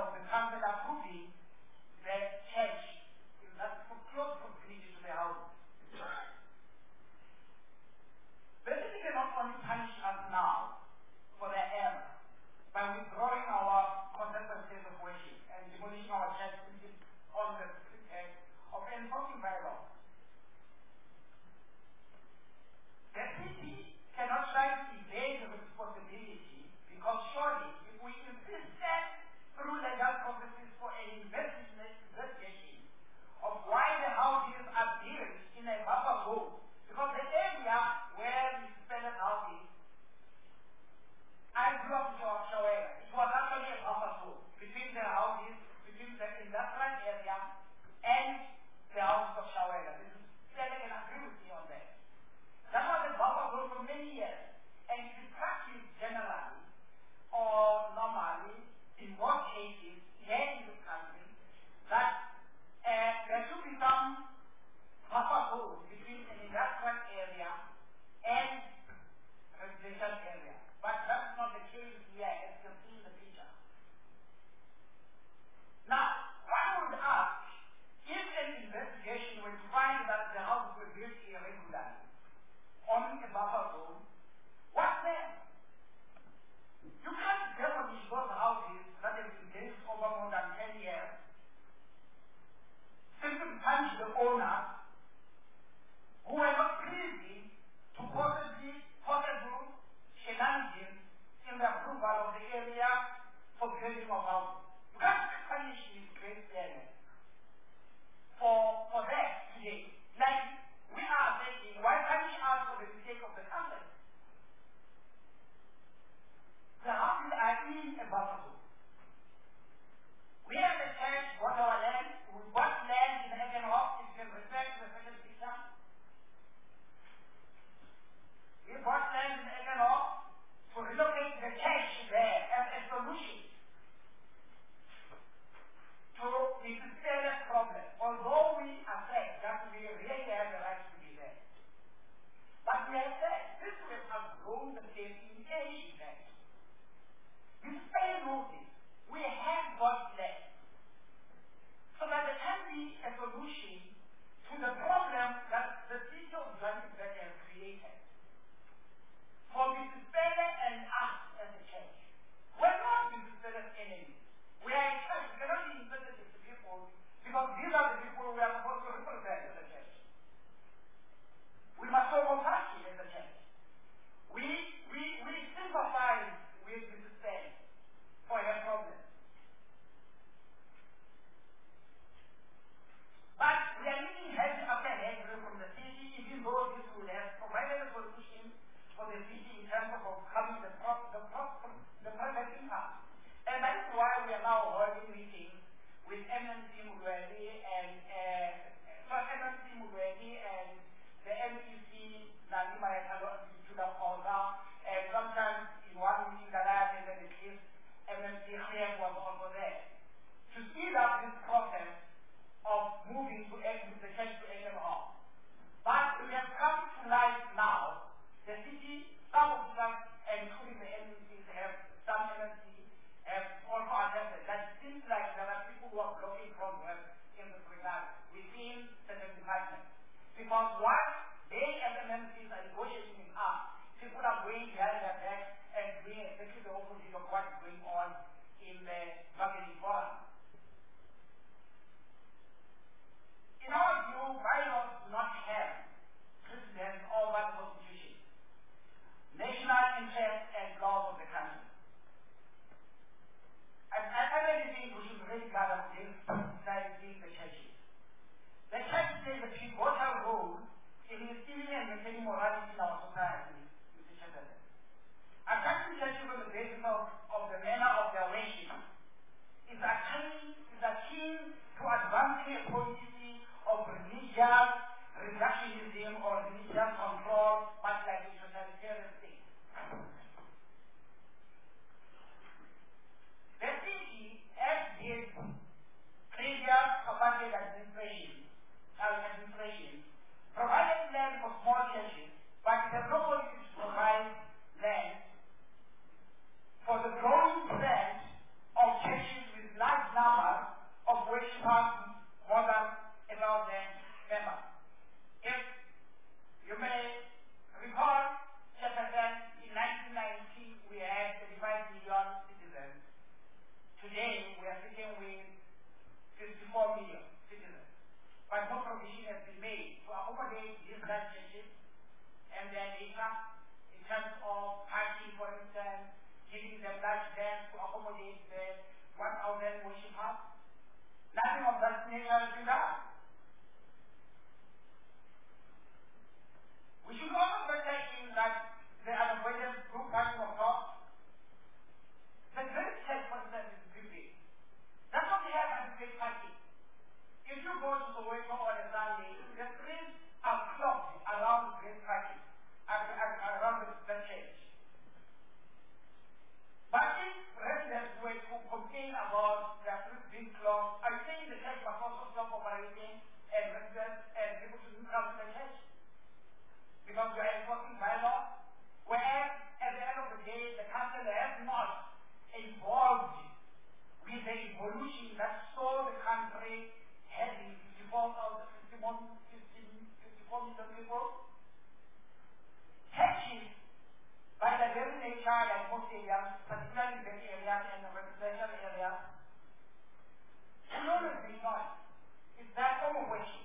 of the council approving the church in that close proximity to the house. The city cannot only punish us now for the error by withdrawing our contemporary state of worship and demolishing our church on the pretext of enforcing bylaws. The city cannot try to evade the responsibility because surely if we insisted through legal processes for an investigation of why the houses are built in a buffer zone, because the area where the suspended houses, I grew up in Shawela. It was actually a buffer zone between the houses, between the industrial area and the houses of Shawela. This is Sele can agree with me on that. That was a buffer zone for many years. And it is practiced generally or normally in most cases here in this country that there should be some buffer zone between an industrial area and residential area. But that's not the case here, as you can see in the picture. Now, one would ask, if an investigation were to find that the houses were built irregularly on a buffer zone, what then? You can't demolish those houses that have been built over more than 10 years, simply punish the owners who were not privy to possible shenanigans in the approval of the area for building of houses. You can't punish this great fairness for that today. Like we are saying, why punish us for the mistake of the country? The houses are in a buffer zone. We as a church bought our land. We bought land in Ekenhof, if you can refer to the second picture. We bought land in Ekenhof to relocate the church there as a solution to the serious problem. Although we assert that we really have the right to be there. But we have said this will have grown the same indication that we spare notice. We have got less. So that there can be a solution to the problem that the city of Johannesburg has created. For Mrs. Pele and us as a church, we're not Mrs. Pele's enemies. We are a church. We cannot be insensitive to people because these are the people we are supposed to represent as a church. We must show compassion as a church. We sympathize with Mrs. Pele for her problem. But we are leaving head after head from the city, even though this would have provided a solution for the city in terms of overcoming the present impact. And that is why we are now holding meetings with MNC Mulwedi and the MPC Nalima Institute of Olga, and sometimes in one meeting that I attended at least, MNC Khayat was also there, to speed up this process of moving to the church to Ekenhof. But we have come to light now. The city, some of us, including the MNCs, some MNCs have also attested that it seems like there are people who are blocking progress in this regard within certain departments. Because once they as MNCs are negotiating with us, people are going behind their back and doing exactly the opposite of what is going on in the bargaining forum. In our view, bylaws do not have precedence over the Constitution, national interests and laws of the country. And I really think we should really guard against politicizing the churches. The church plays a pivotal role in instilling and maintaining morality in our society, Mr. Chairman. Attacking churches on the basis of the manner of their worship is nature has been done. We should also factor in that the unavoidable group parting of thought. The great church, for instance, is briefly. That's what we have as great party. If you go to the Soweto on a Sunday, the streets are clogged around the great party, around the church. But if residents were to complain about their streets being clogged, I think the church must also stop operating and residents and people shouldn't come to the church. Because we are enforcing bylaws, where at the end of the day, the council has not involved with the evolution that saw the country having 54 million people. Churches, by the very nature, like most areas, particularly in the areas and the residential areas, should always be noise. It's that form of worship.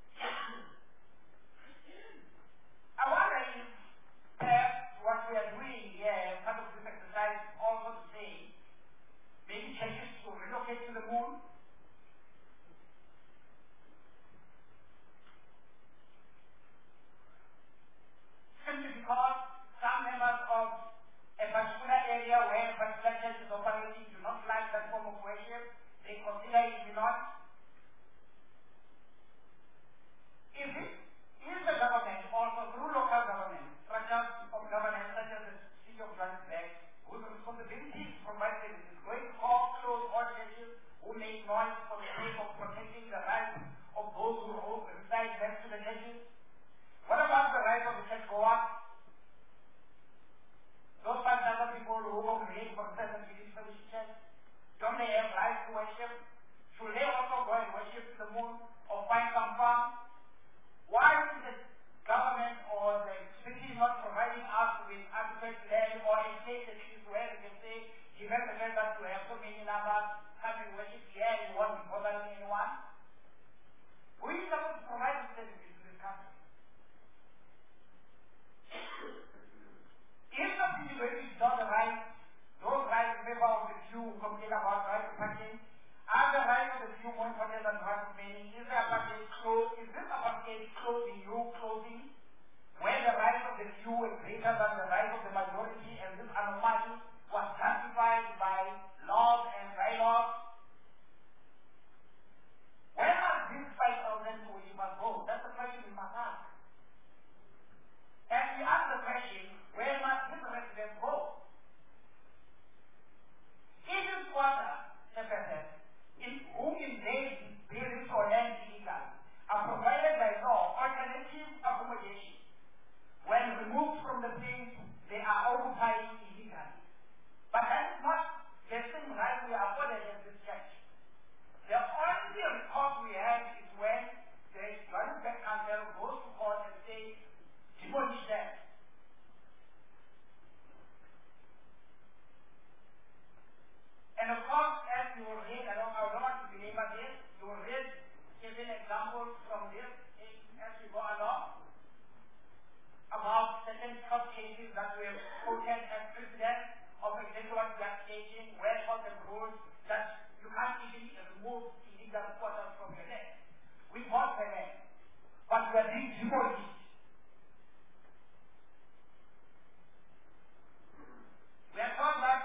I wonder if perhaps what we are doing here, part of this exercise, also to say, maybe churches to relocate to the moon. Simply because some members of a particular area where a particular church is operating do not like that form of worship, they consider it not. Is the government also through local government, structures of government such as the city of Johannesburg, whose responsibility is to provide services, going to close all churches who make noise for the sake of protecting the rights of those who reside next to the churches? What about the rights of the churchgoers? Those 5,000 people who congregate for the present British church, don't they have rights to worship? Should they also go and worship the moon or find some farm? Why is the government or the city not providing us with adequate land or a place that is where they can say, given the fact that we have so many numbers, having worship here and won't be bothering anyone? We are supposed to provide services to this country. If the situation is not the right, those rights in favor of the few who complain about right to parking, are the rights of the few more important than the rights of many? Is there apartheid closed? Is this apartheid closing you closing? Where the rights of the few were greater than the rights of the majority, and this anomaly was justified by laws and bylaws? Where must this 5,000 worshippers go? That's the question we must ask. And we ask the question, where must this resident go? If this quarter, who invade buildings or land illegally are provided by law alternative accommodation when removed from the place they are occupying illegally. But that is not the same right we are afforded as this church. The only recourse we have is when the Johannesburg Council goes to court and says, demolish them. And of course, as you will read, I don't want to belabor this, you will read given examples from this as we go along about certain court cases that we have quoted as precedent of exactly what we are stating, where all the rules that you can't easily remove illegal quarters from your land. We bought the land, but we are being demolished. We are told that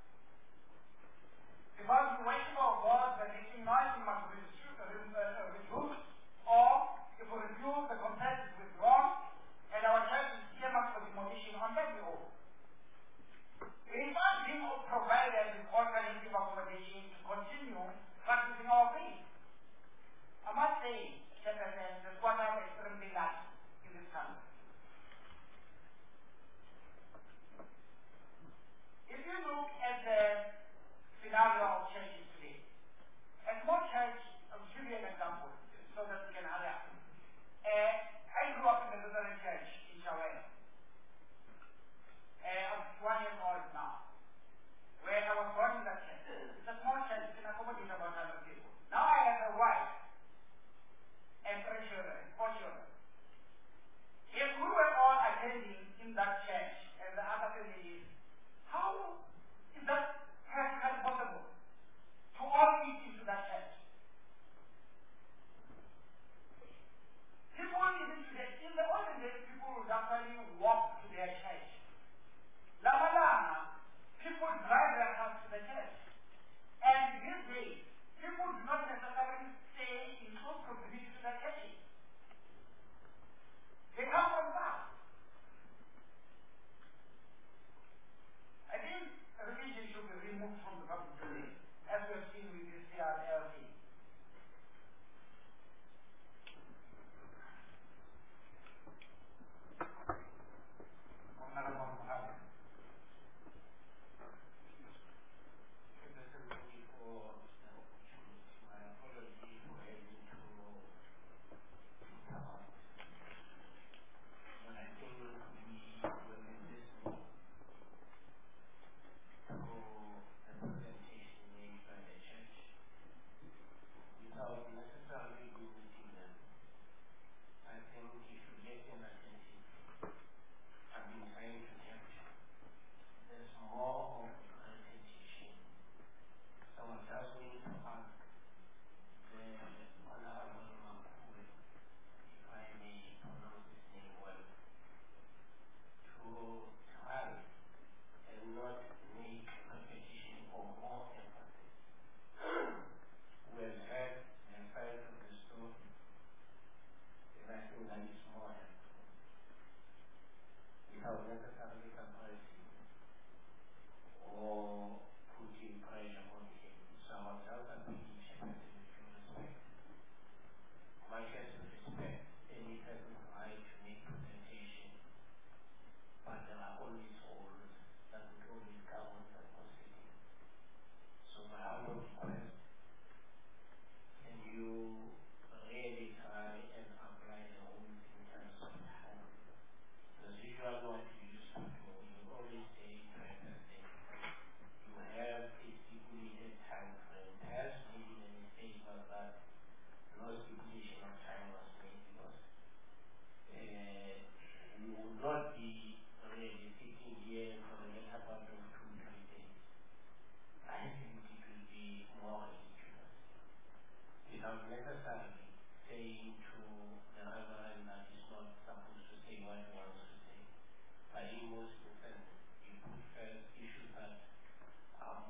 because we worship our gods and making noise, we must reduce, or if we refuse, the consent is withdrawn, and our church is earmarked for demolition on that we own. We must be provided with alternative accommodation to continue practicing our faith. I must say, Chairperson, the squatters are extremely large in this country. If you look at the scenario of churches today, a small church, a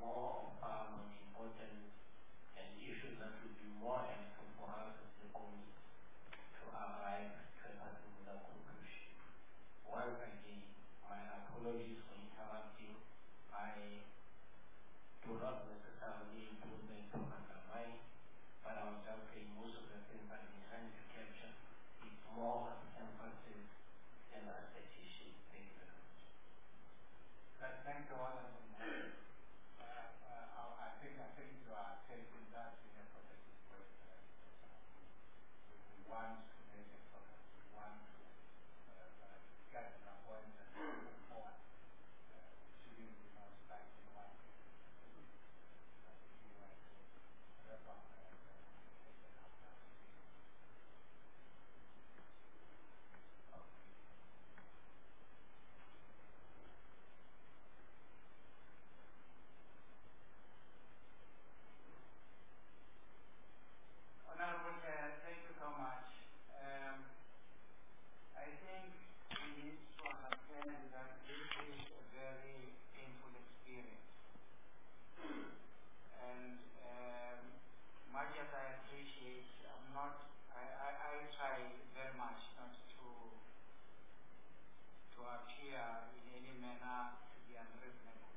more of far more important and issues that would be more helpful for us as the community to arrive to a particular conclusion. Once again, my apologies for interrupting. I do not necessarily do them to undermine, but I was just saying most of the things I've been trying to capture is more of emphasis and repetition. Thank you very much. Thank you, Honorable. I think you are taking that in a positive way. We want to make a progress. We want to get to the point that we move forward. We shouldn't be not slightly one thing. If you were to wrap up take it after Honorable Chair, thank you so much. I think we need to understand that this is a very painful experience. And much as I appreciate, I try very much not to appear in any manner to be unreasonable.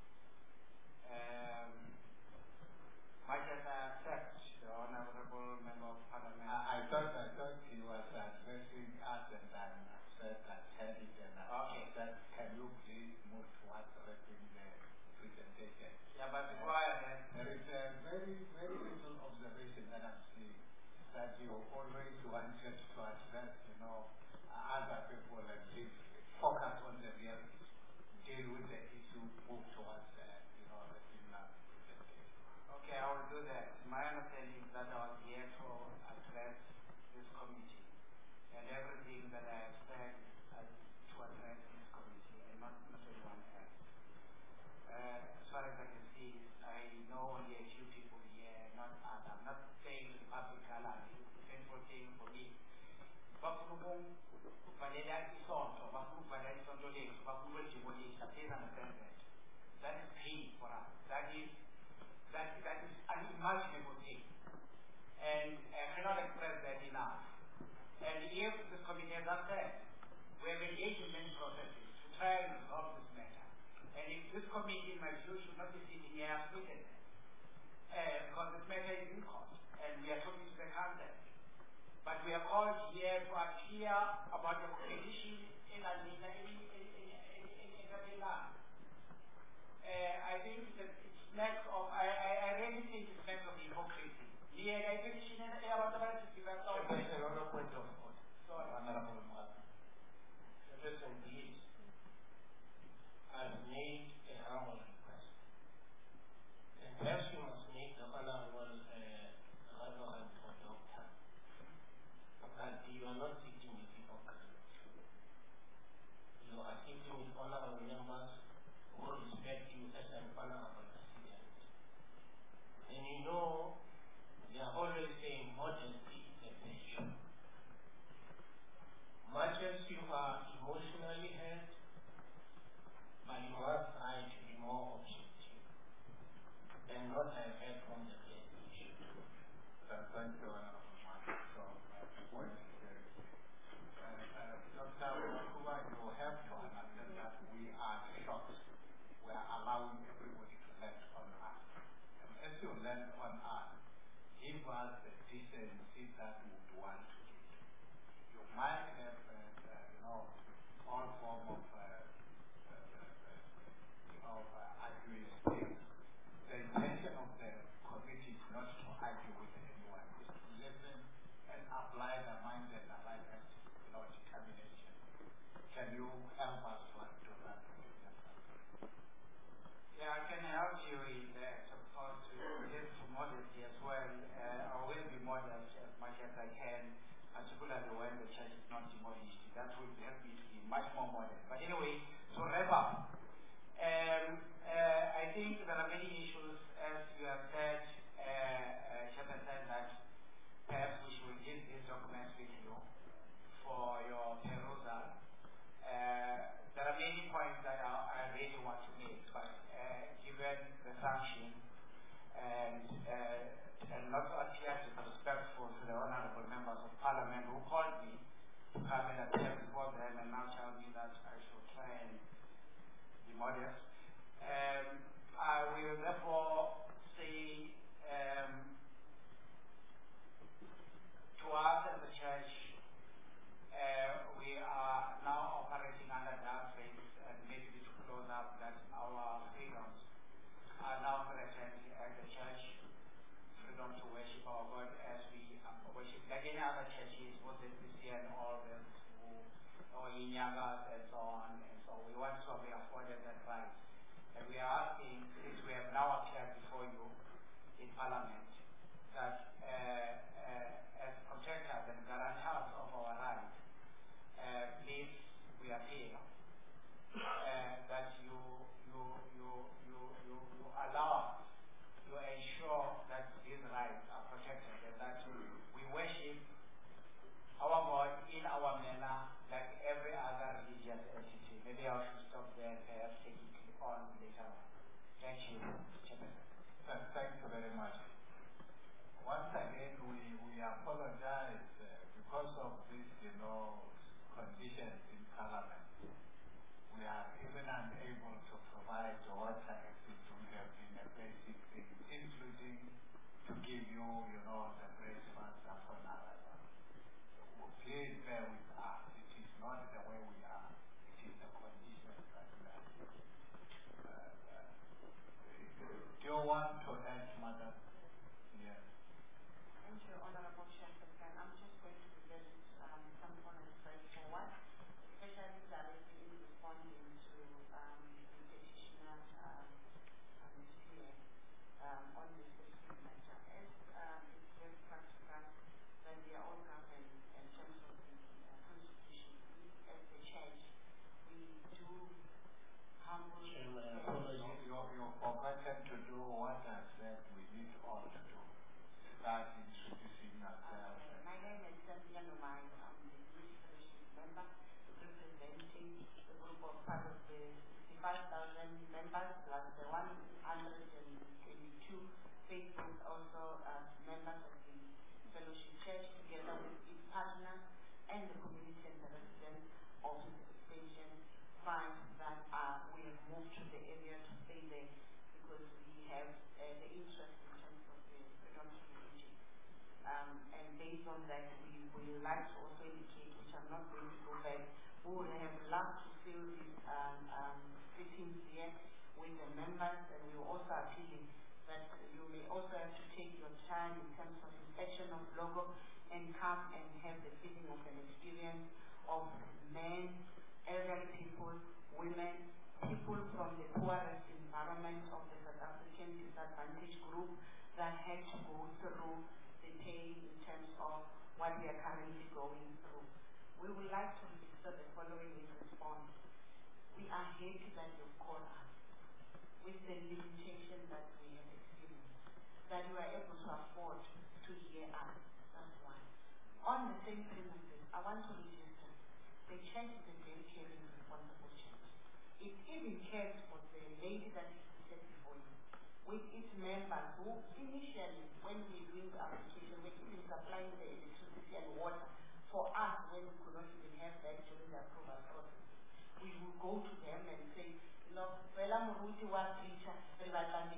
Much as I accept the Honorable Member of Parliament. I thought he was addressing us and I said that heard it and I said, can you please move towards correcting the presentation? Yeah, but before there is a very, very little observation that I'm seeing that you always wanted to address, other people and focus on the real issue, deal with the issue, move towards the similar presentation. Okay, I will do that. My understanding is that I was here to address this committee and everything that I have said to address this committee and not anyone else. As far as I can see, I know only a few people here, not others. I'm not saying to the public gallery, it's a painful thing for me. That is pain for us. That is unimaginable thing. And I cannot express that enough. And if this committee has said, we have engaged in many processes to try and resolve this matter. And if this committee, in my view, should not be sitting here speaking, because this matter is in court, and we are talking to the council. But we are called here to appear about the competition in land. I think it's smacks of, I really think it's smacks of hypocrisy. Another point of order. Sorry. Honorable Martin. Citizen, please. I've made a humble request. And perhaps you must make the honorable reverend or doctor. But you are not sitting with hypocrites. You are sitting with honorable members who respect you as an honorable president. And they are always saying modesty is a virtue. Much as you are emotionally hurt, but you must try to be more objective and not divert from the real issue. Thank you, Honorable Martin. So, the point is very clear. Dr. Wakuba, you have to understand that we are shocked. We are allowing everybody to land on us. And as you land on us, give us the decency that we would want to do. You might have, all form of, arguing things. The intention of the committee is not to argue with anyone. It's to listen and apply the mind and the right determination. Can you help us to do that? Yeah, I can help you in that, of course, to live to modesty as well. I will be modest as much as I can, particularly when the church is not demolished. That will help me to be much more modest. But anyway, to wrap up, I think there are many issues, as you have said, Chairman said that perhaps we should give these documents with you for your perusal. There are many points that I really want to make, but given the Manyagas and so on, and so we want to be afforded that right. And we are asking, since we have now appeared before you in Parliament, that as protectors and guarantors of our rights, please, we appeal that you allow us, you ensure that these rights are protected and that we worship our God in our manner like every other religious entity. Maybe I should stop there, perhaps take it on later on. Thank you, Chairman. Thank you very much. Once again, we apologize because of these, conditions in Parliament. We are even unable to provide what I think would have been a basic thing, including to give you, the breakfast upon arrival. Please bear with us. It is not the way we are. It is the conditions that we are in. Do you want to add, Madam? Yes. Thank you, Honorable Chairman. I'm just going to present some comments straightforward, especially directly in responding to the petitioner on this specific matter. As it's very practical, that we are all governed in terms of the Constitution. We, as the church, we do humbly. You're forgotten to do what I said we need all to do. Start introducing ourselves. My name is Cynthia Numai. I'm the Youth Fellowship member representing the group of part of the 65,000 members plus the 122 faithful also members of the Fellowship Church, together with its partners and the community and the residents of the extension 5 that we have moved to the area to stay there because we have the interest in terms of the predominant religion. And based on that, we would like to also indicate, which I'm not going to go back, we would have loved to fill these sittings here with the members, and we were also appealing that you may also have to take your time in terms of inspection of logo and come and have the feeling of an experience of men, elderly people, women, people from the poorest environment of the South African disadvantaged group that had to go through the pain in terms of what we are currently going through. We would like to register the following in response. We are happy that you've called us with the limitation that we have experienced, that you are able to afford to hear us. That's one. On the same premises, I want to register the church is a very caring, responsible church. It even cares for the lady that is seated before you, with its members who initially, when we doing the application, were even supplying the electricity and water for us when we could not even have that during the approval process. We will go to them and say, Vela Muruti was teacher, and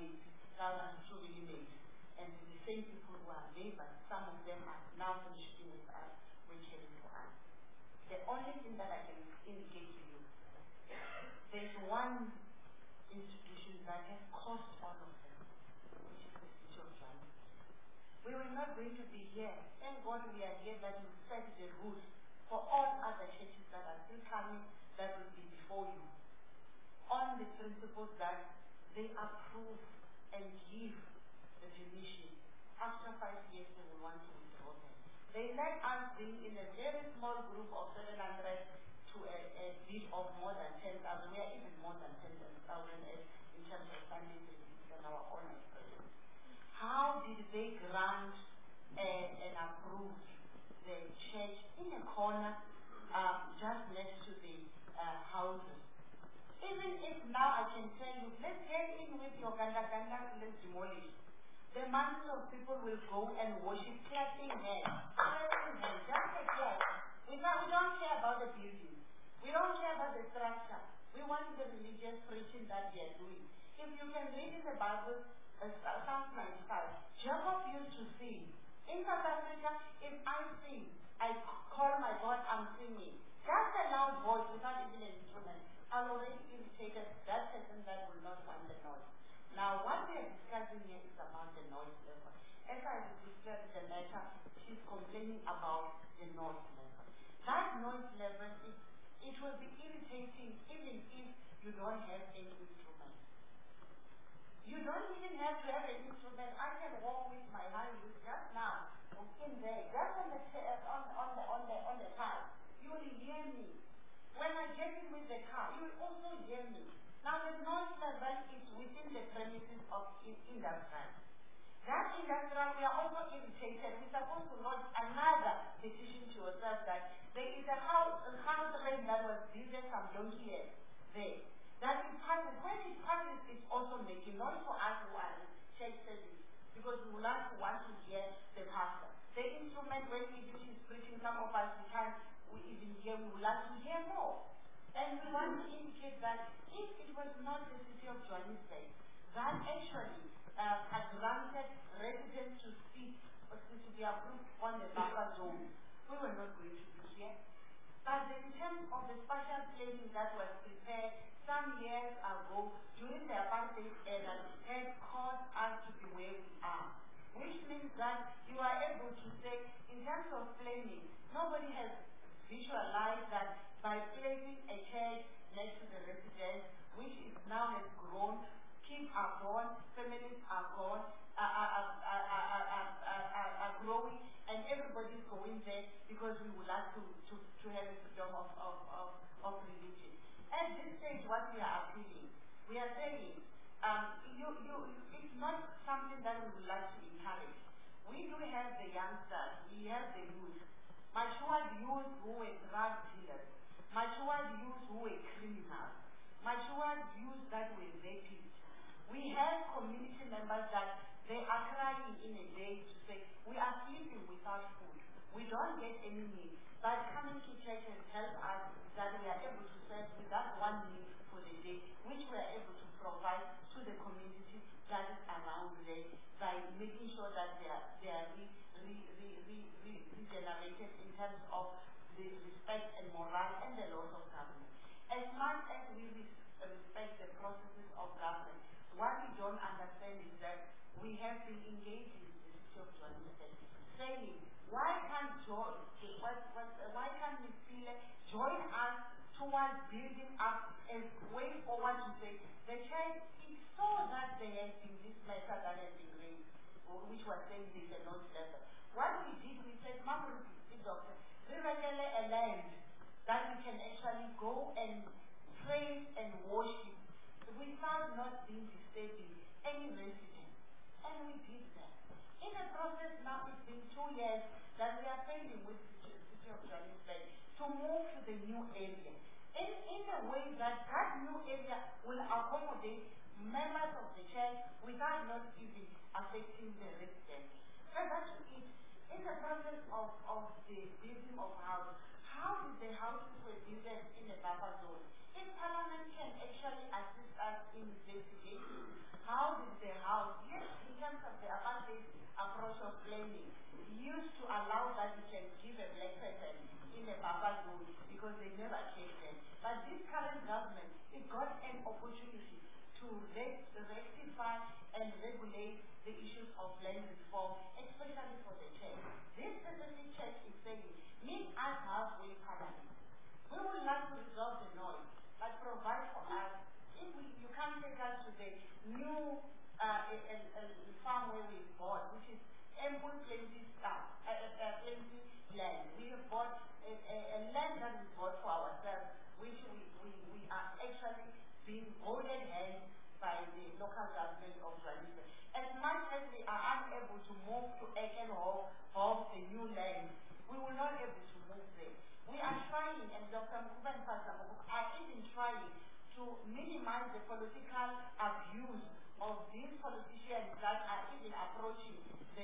the same people who are neighbors, some of them are now finishing with us, we're caring for us. The only thing that I can indicate to you, there's one institution that has cost all of them, which is the City of Johannesburg. We were not going to be here. Thank God we are here that you set the rules for all other churches that are still coming, that will be before you, on the principles that they approve and give the donation. After 5 years, they will want to withdraw them. They let us be in a very small group of 700 to a bid of more than 10,000. We are even more than 10,000 in terms of Sunday services and our own expression. How did they grant and approve the church in a corner just next to the houses? Even if now I can tell you, let's get in with your ganda, let's demolish. The masses of people will go and worship, clapping hands, just like that. We don't care about the building. We don't care about the structure. We want the religious preaching that we are doing. If you can read in the Bible, Psalm 95, Jacob used to sing. In South Africa, if I sing, I call my God, I'm singing. Just a loud voice without even an instrument. I've already indicated that person that will not want the noise. Now, what we are discussing here is about the noise level. As I described the matter, she's complaining about the noise level. That noise level is it will be irritating even if you don't have any instrument. You don't even have to have an instrument. I can walk with my high heels just now in there, just on the car. You will hear me. When I get in with the car, you will also hear me. Now the noise level is within the premises of industry. That industrial, we are also irritated. We're supposed to lodge another petition to ourselves that there is a house train that was built some donkey years there. That it passes. When it passes, it's also making noise for us who are in church service, because we would like to want to hear the pastor. The instrument, when even she's preaching, some of us we even hear, we would like to hear more. And we want to indicate that if it was not the city of Johannesburg that actually had granted residents to speak or to be approved on the buffer zone, we were not going to be here. But in terms of the spatial planning that was prepared some years ago during the apartheid era has caused us to be where we are. Which means that you are able to say, in terms of planning, nobody has visualized that by placing a church next to the residence, which is now has grown, kids are born, families are born, are growing, and everybody's going there because we would like to have a freedom of religion. At this stage, what we are appealing, we are saying, it's not something that we would like to encourage. We do have the youngsters, we have the youth, matured youth who were drug dealers, matured youth who were criminals, matured youth that were rapists. We have community members that they are crying in a day to say, we are sleeping without food. We don't get any meal. But coming to church has helped us that we are able to serve without one meal for the day, which we are able to provide to the community that is around there by making sure that they are regenerated in terms of the respect and morale and the laws of government. As much as we respect the processes of government, what we don't understand is that we have been engaged in the city of Johannesburg, saying, why can't we feel join us towards building up a way forward to say the church is so that there has been this matter that has been raised, which was saying this and not level. What we did, we said, Mama, doctor, we regulate a land that we can actually go and praise and worship without not being disturbing any resident. And we did that. In the process now, it's been 2 years that we are pending with the city of Johannesburg to move to the new area. In a way that new area will accommodate members of the church without not even affecting the residents. So that's it. In the process of the building of houses, how did the houses were built in the buffer zone? If Parliament can actually assist us in investigating how did the house, yes, in terms of the apartheid approach of planning, used to allow that you can give a black person in a buffer zone because they never came there. But this current government, it got an opportunity to rectify and regulate the issues of land reform, especially for the church. This specific church is saying, meet us halfway, Parliament. We would like to resolve the noise, but provide for us. If you can't take us to the new farm where we bought, which is ample plenty land. We have bought a land that we bought for ourselves, which we are actually being holding hands by the local government of Johannesburg. As much as we are unable to move to Ekenhof of the new land, we will not be able to move there. We are trying, and Dr. Mkuba and Pastor Mkuba are even trying to minimize the political abuse of these politicians that are even approaching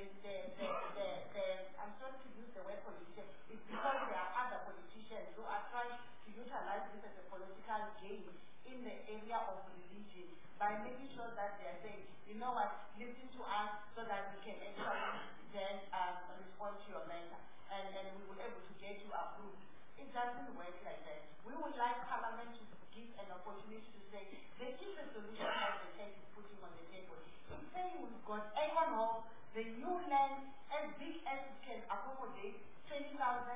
I'm sorry to use the word politician, it's because there are other politicians who are trying to utilize this as a political game in the area of religion by making sure that they are saying, you know what, listen to us so that we can actually then respond to your matter and we will be able to get you approved. It doesn't work like that. We would like Parliament to give an opportunity to say, there is a solution that the church is putting on the table. It's saying we've got Econol, the new land as big as it can accommodate 20,000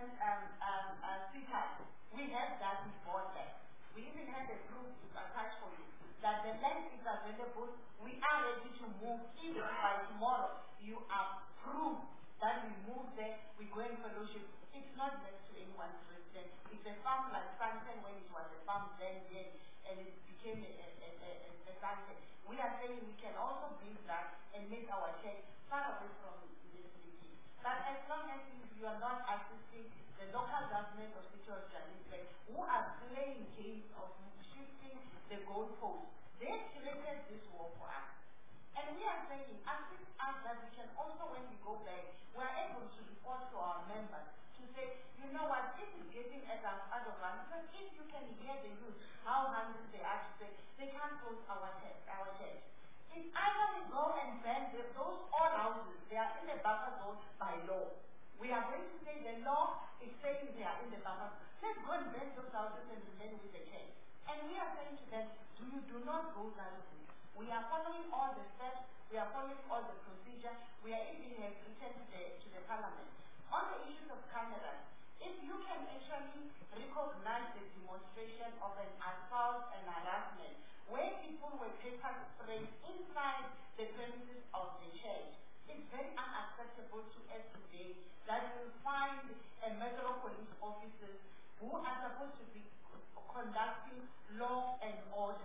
seaters. We have that, we bought that. We even have a proof attached for you that the land is available. We are ready to move. Even by tomorrow, you are proved that we move there, we go in fellowship. It's not next to anyone's residence. It's a farm like Sunset when it was a farm then, and it became a Sunset. We are saying we can also build that and make our church far away from the city. But as long as you are not assisting the local government of City of Johannesburg, who are playing games of shifting the goalposts, they created this war for us. And we are saying, assist us that we can also, when we go back, we are able to report to our members to say, you know what, this is getting at us out of hand. Because if you can hear the youth, how hungry they are to say, they can't close our church. It's either we go and ban those all houses, they are in the buffer zone by law. We are going to say the law is saying they are in the buffer zone. Let's go and ban those houses and remain with the church. And we are saying to them, do not go that way. We are following all the steps, we are following all the procedure, we are even have written to the parliament. On the issues of cameras, if you can actually recognize the demonstration of an assault and harassment where people were paper sprayed inside the premises of the church, it's very unacceptable to us today that you find a Metro police officers who are supposed to be conducting law and order,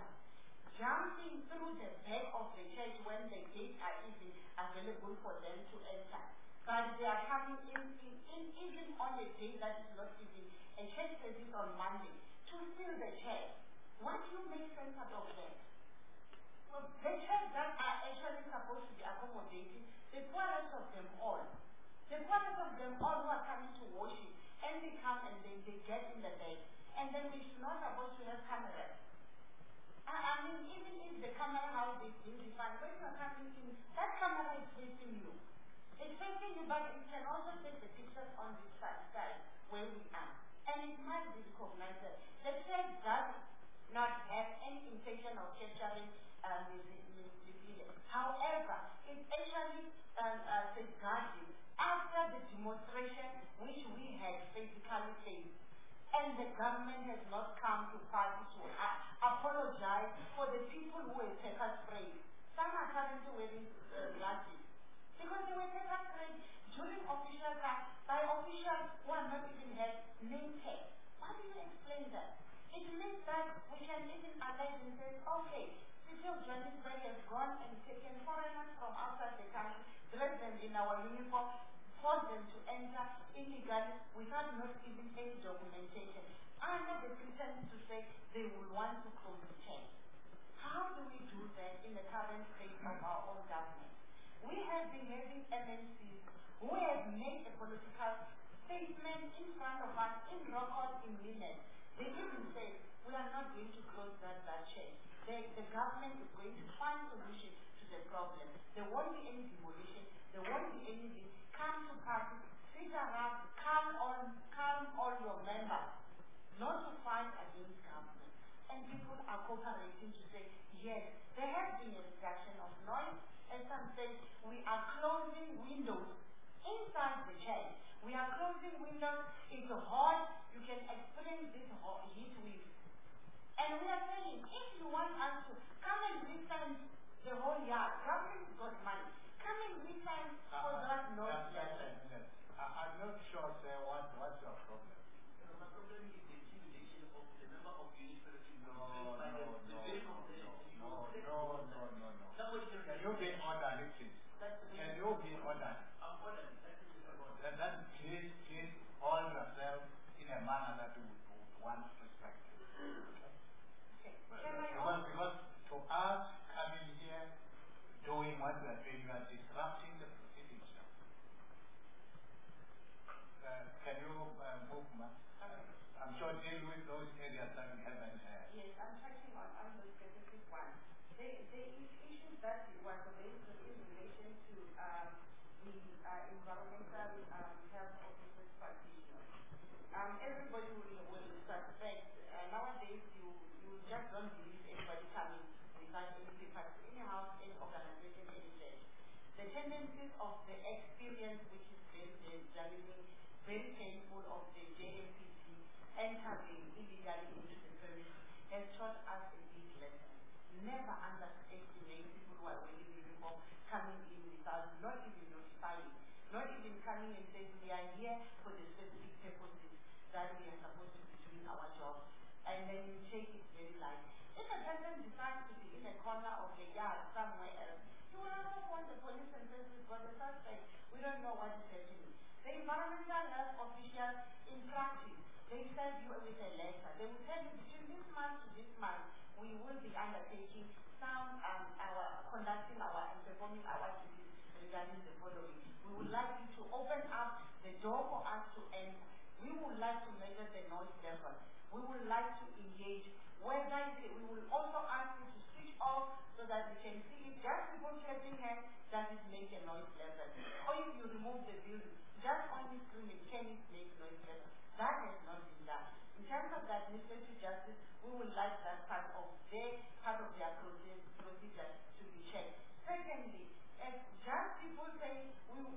jumping through the back of the church when the gates are even available for them to enter. But they are coming in even on a day that is not even a church service on Monday to steal the church. What do you make sense out of that? Well, the church that are actually supposed to be accommodating the poorest of them all. The poorest of them all who are coming to worship, and they come and they get in the bed. And then we should not supposed to have cameras. I mean, even if the camera house is being defined, when you're coming in, that camera is facing you. It's facing you, but it can also take the pictures on this side where we are. And it must be recognized that the church does not have any intention of capturing the video. However, it's actually safeguarding after the demonstration which we had physically faced. And the government has not come to party to apologize for the people who were pepper sprayed. Some are currently wearing glasses because they were pepper sprayed during official time by officials who have not even had name tag. How do you explain that? It means that we can even allege and say, okay, City of Johannesburg has gone and taken foreigners from outside the country, dressed them in our uniform, forced them to enter illegally without not even any documentation, under the pretense to say they will want to close the church. How do we do that in the current state of our own government? We have been having MNCs who have made a political statement in front of us in record in minutes. They even say, we are not going to close that church. The government is going to find solutions to the problem. There won't be any demolition. There won't be anything. Come to party, sit around, calm all your members, not to fight against government. And people are cooperating to say, yes, there has been a reduction of noise, and some say we are closing windows inside the church. We are closing windows, it's hot, you can experience this heat wave. And we are saying, if you want us to come and distance the whole yard, government has got money. Come and distance for that noise level. I'm not sure, sir, what's your problem? My problem is the intimidation of the member of unit fellowship. No. Somebody Can you be orderly, please? Can you be orderly? I'm orderly. Then please hold yourself in a manner that you would want to respect. Because to us coming here, doing what we are doing, you are disrupting the proceedings now. very painful of the JMPC entering illegally into the premise has taught us a big lesson. Never underestimate people who are wearing uniform coming in without not even notifying, not even coming and saying we are here for the specific purposes that we are supposed to be doing our job. And then you take it very light. If a person decides to be in a corner of the yard somewhere else, you will also phone the police and say we've got a suspect. We don't know what is happening. The environmental health officials in practice, they send you with a letter. They will tell you between this month to this month, we will be undertaking conducting our and performing our duties regarding the following. We would like you to open up the door for us to enter. We would like to measure the noise level. We would like to engage. We will also ask you to switch off so that we can see if just people clapping hands does it make a noise level. Or if you remove the building, just only screaming, can it make noise level? That has not been done. In terms of the administrative justice, we would like that part of their procedure to be checked. Secondly, as just people say,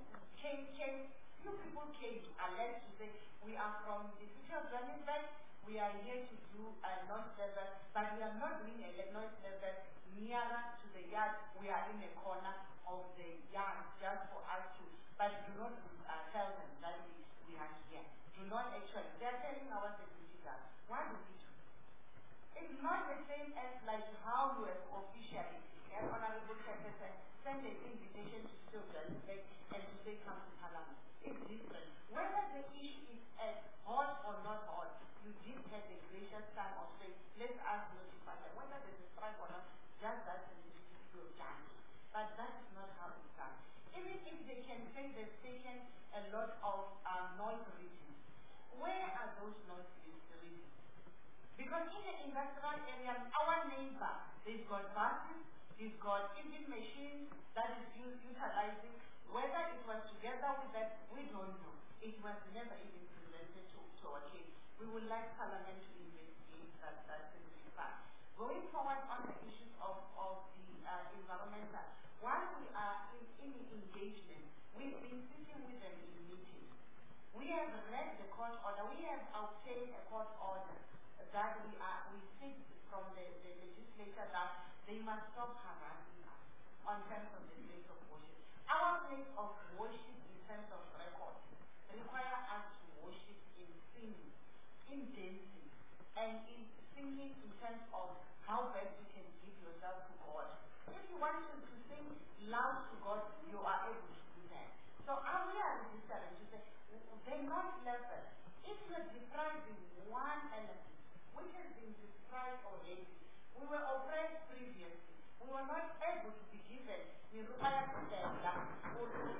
few people came alleged to say we are from the city of Johannesburg, we are here to do a noise level, but we are not doing a noise level nearer to the yard. We are in a corner of the yard just for us to, but do not tell them that we are here. Do not actually, they are telling our security guards, why do we do? It's not the same as like how you have officially, as Honorable Secretary, send an invitation to Still Johannesburg and to say come to Parliament. It's different. Whether the issue is as hot or not hot, you did have the gracious time of saying, let us notify them. Whether there is a strike or not, just that you have done. But that is not how it's done. Even if they can say they've taken a lot of noise readings, where are those noise readings? Because in the industrial area, our neighbor, they've got buses, he's got engine machines that is utilizing. Whether it was together with that, we don't know. It was never even presented to our case. We would like Parliament to investigate that specific part. Going forward on the issues of the environmental, while we are in engagement, we've been sitting with them in meetings. We have read the court order. We have obtained a court order that we seek from the legislature that they must stop harassing us on terms of the place of worship. Our place of worship in terms of record require us to worship in singing, in dancing, and in singing in terms of how best you can give yourself to God. If you want to sing loud to God, you are able to do that. So we are registering to say, the noise level, if you are depriving one element, which has been described already, we were oppressed previously. We were not able to be given we were not in the past.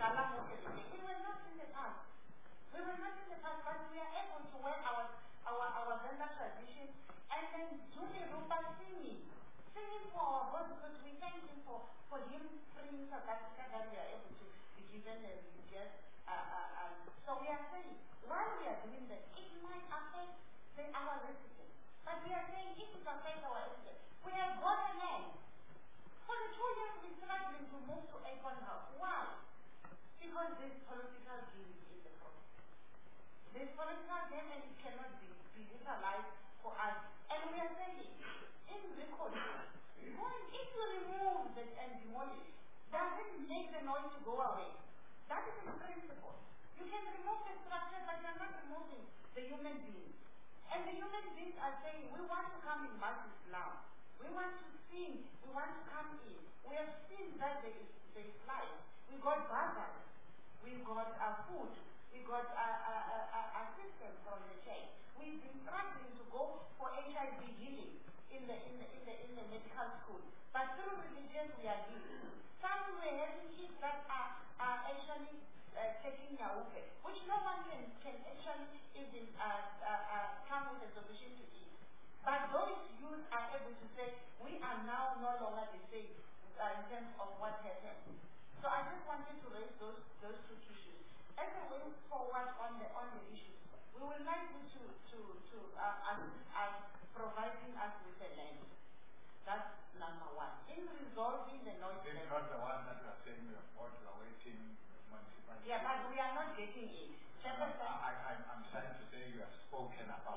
We were not in the past, but we are able to wear our gender tradition and then do the rumba singing for our God, because we thank him for him freeing South Africa, that we are able to be given a religious. So we are saying, while we are doing that, it might affect our residents. But we are saying, if it affects our residents, we have got a land. For the 2 years we're struggling to move to Akon House. Why? Because there's political game in the process. There's political game and it cannot be utilized for us. And we are saying, in record, if you remove it and demolish, doesn't make the noise to go away. That is the principle. You can remove the structure, but you're not removing the human being. And the human beings are saying, we want to come in masses now. We want to sing. We want to come in. We have seen that there is life. We got bazaars. We got food. We got assistance from the church. We've been struggling to go for HIV healing in the medical school. But through religion we are healing. Some were having kids that are actually taking Yauke, which no one can actually even come with a solution to eat. But those youth are able to say, we are now no longer the same in terms of what happened. So I just wanted to raise those two issues. As a way forward on the issues, we would like you to assist us providing us with a land. That's number one. In resolving the noise. This is not the one that you are saying you are waiting municipality. Yeah, but we are not getting it. I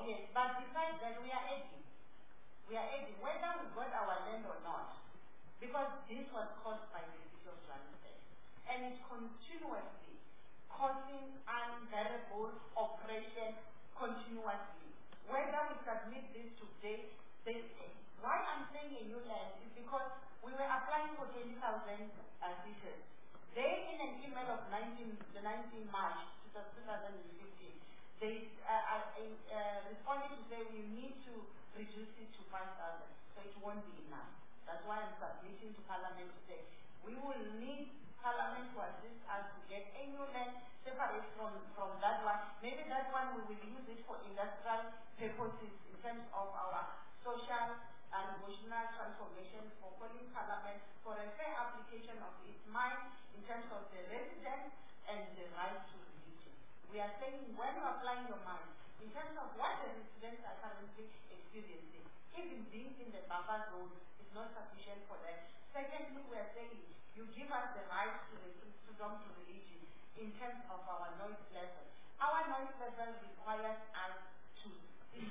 yes, but besides that, we are adding. We are adding, whether we got our land or not, because this was caused by the city of Johannesburg. And it's continuously causing unbearable oppression continuously. Whether we submit this today, why I'm saying a new land is because we were applying for 20,000 seaters. They, in an email of 19 March 2015, they responded to say we need to reduce it to 5,000, so it won't be enough. That's why I'm submitting to Parliament to say we will need Parliament to assist us to get a new land separate from that one. Maybe that one we will use it for industrial purposes in terms of our social and emotional transformation, for calling Parliament for a fair application of its mind in terms of the residents and the right to religion. We are saying when you are applying your mind in terms of what the residents are currently experiencing, even being in the buffer zone is not sufficient for them. Secondly, we are saying you give us the right to the freedom to religion in terms of our noise level. Our noise level requires us to sing.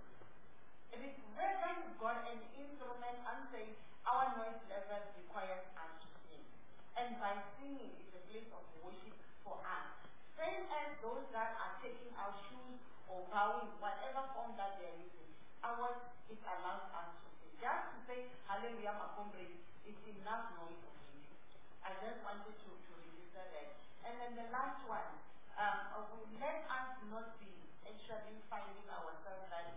It is whether you've got an instrument and say our noise level requires us to sing. And by singing is a place of worship for us. Same as those that are taking our shoes or bowing, whatever form that they are using. Ours, it allows us to sing. Just to say hallelujah, my comrade, it's enough noise of music. I just wanted to register that. And then the last one, let us not be actually finding ourselves that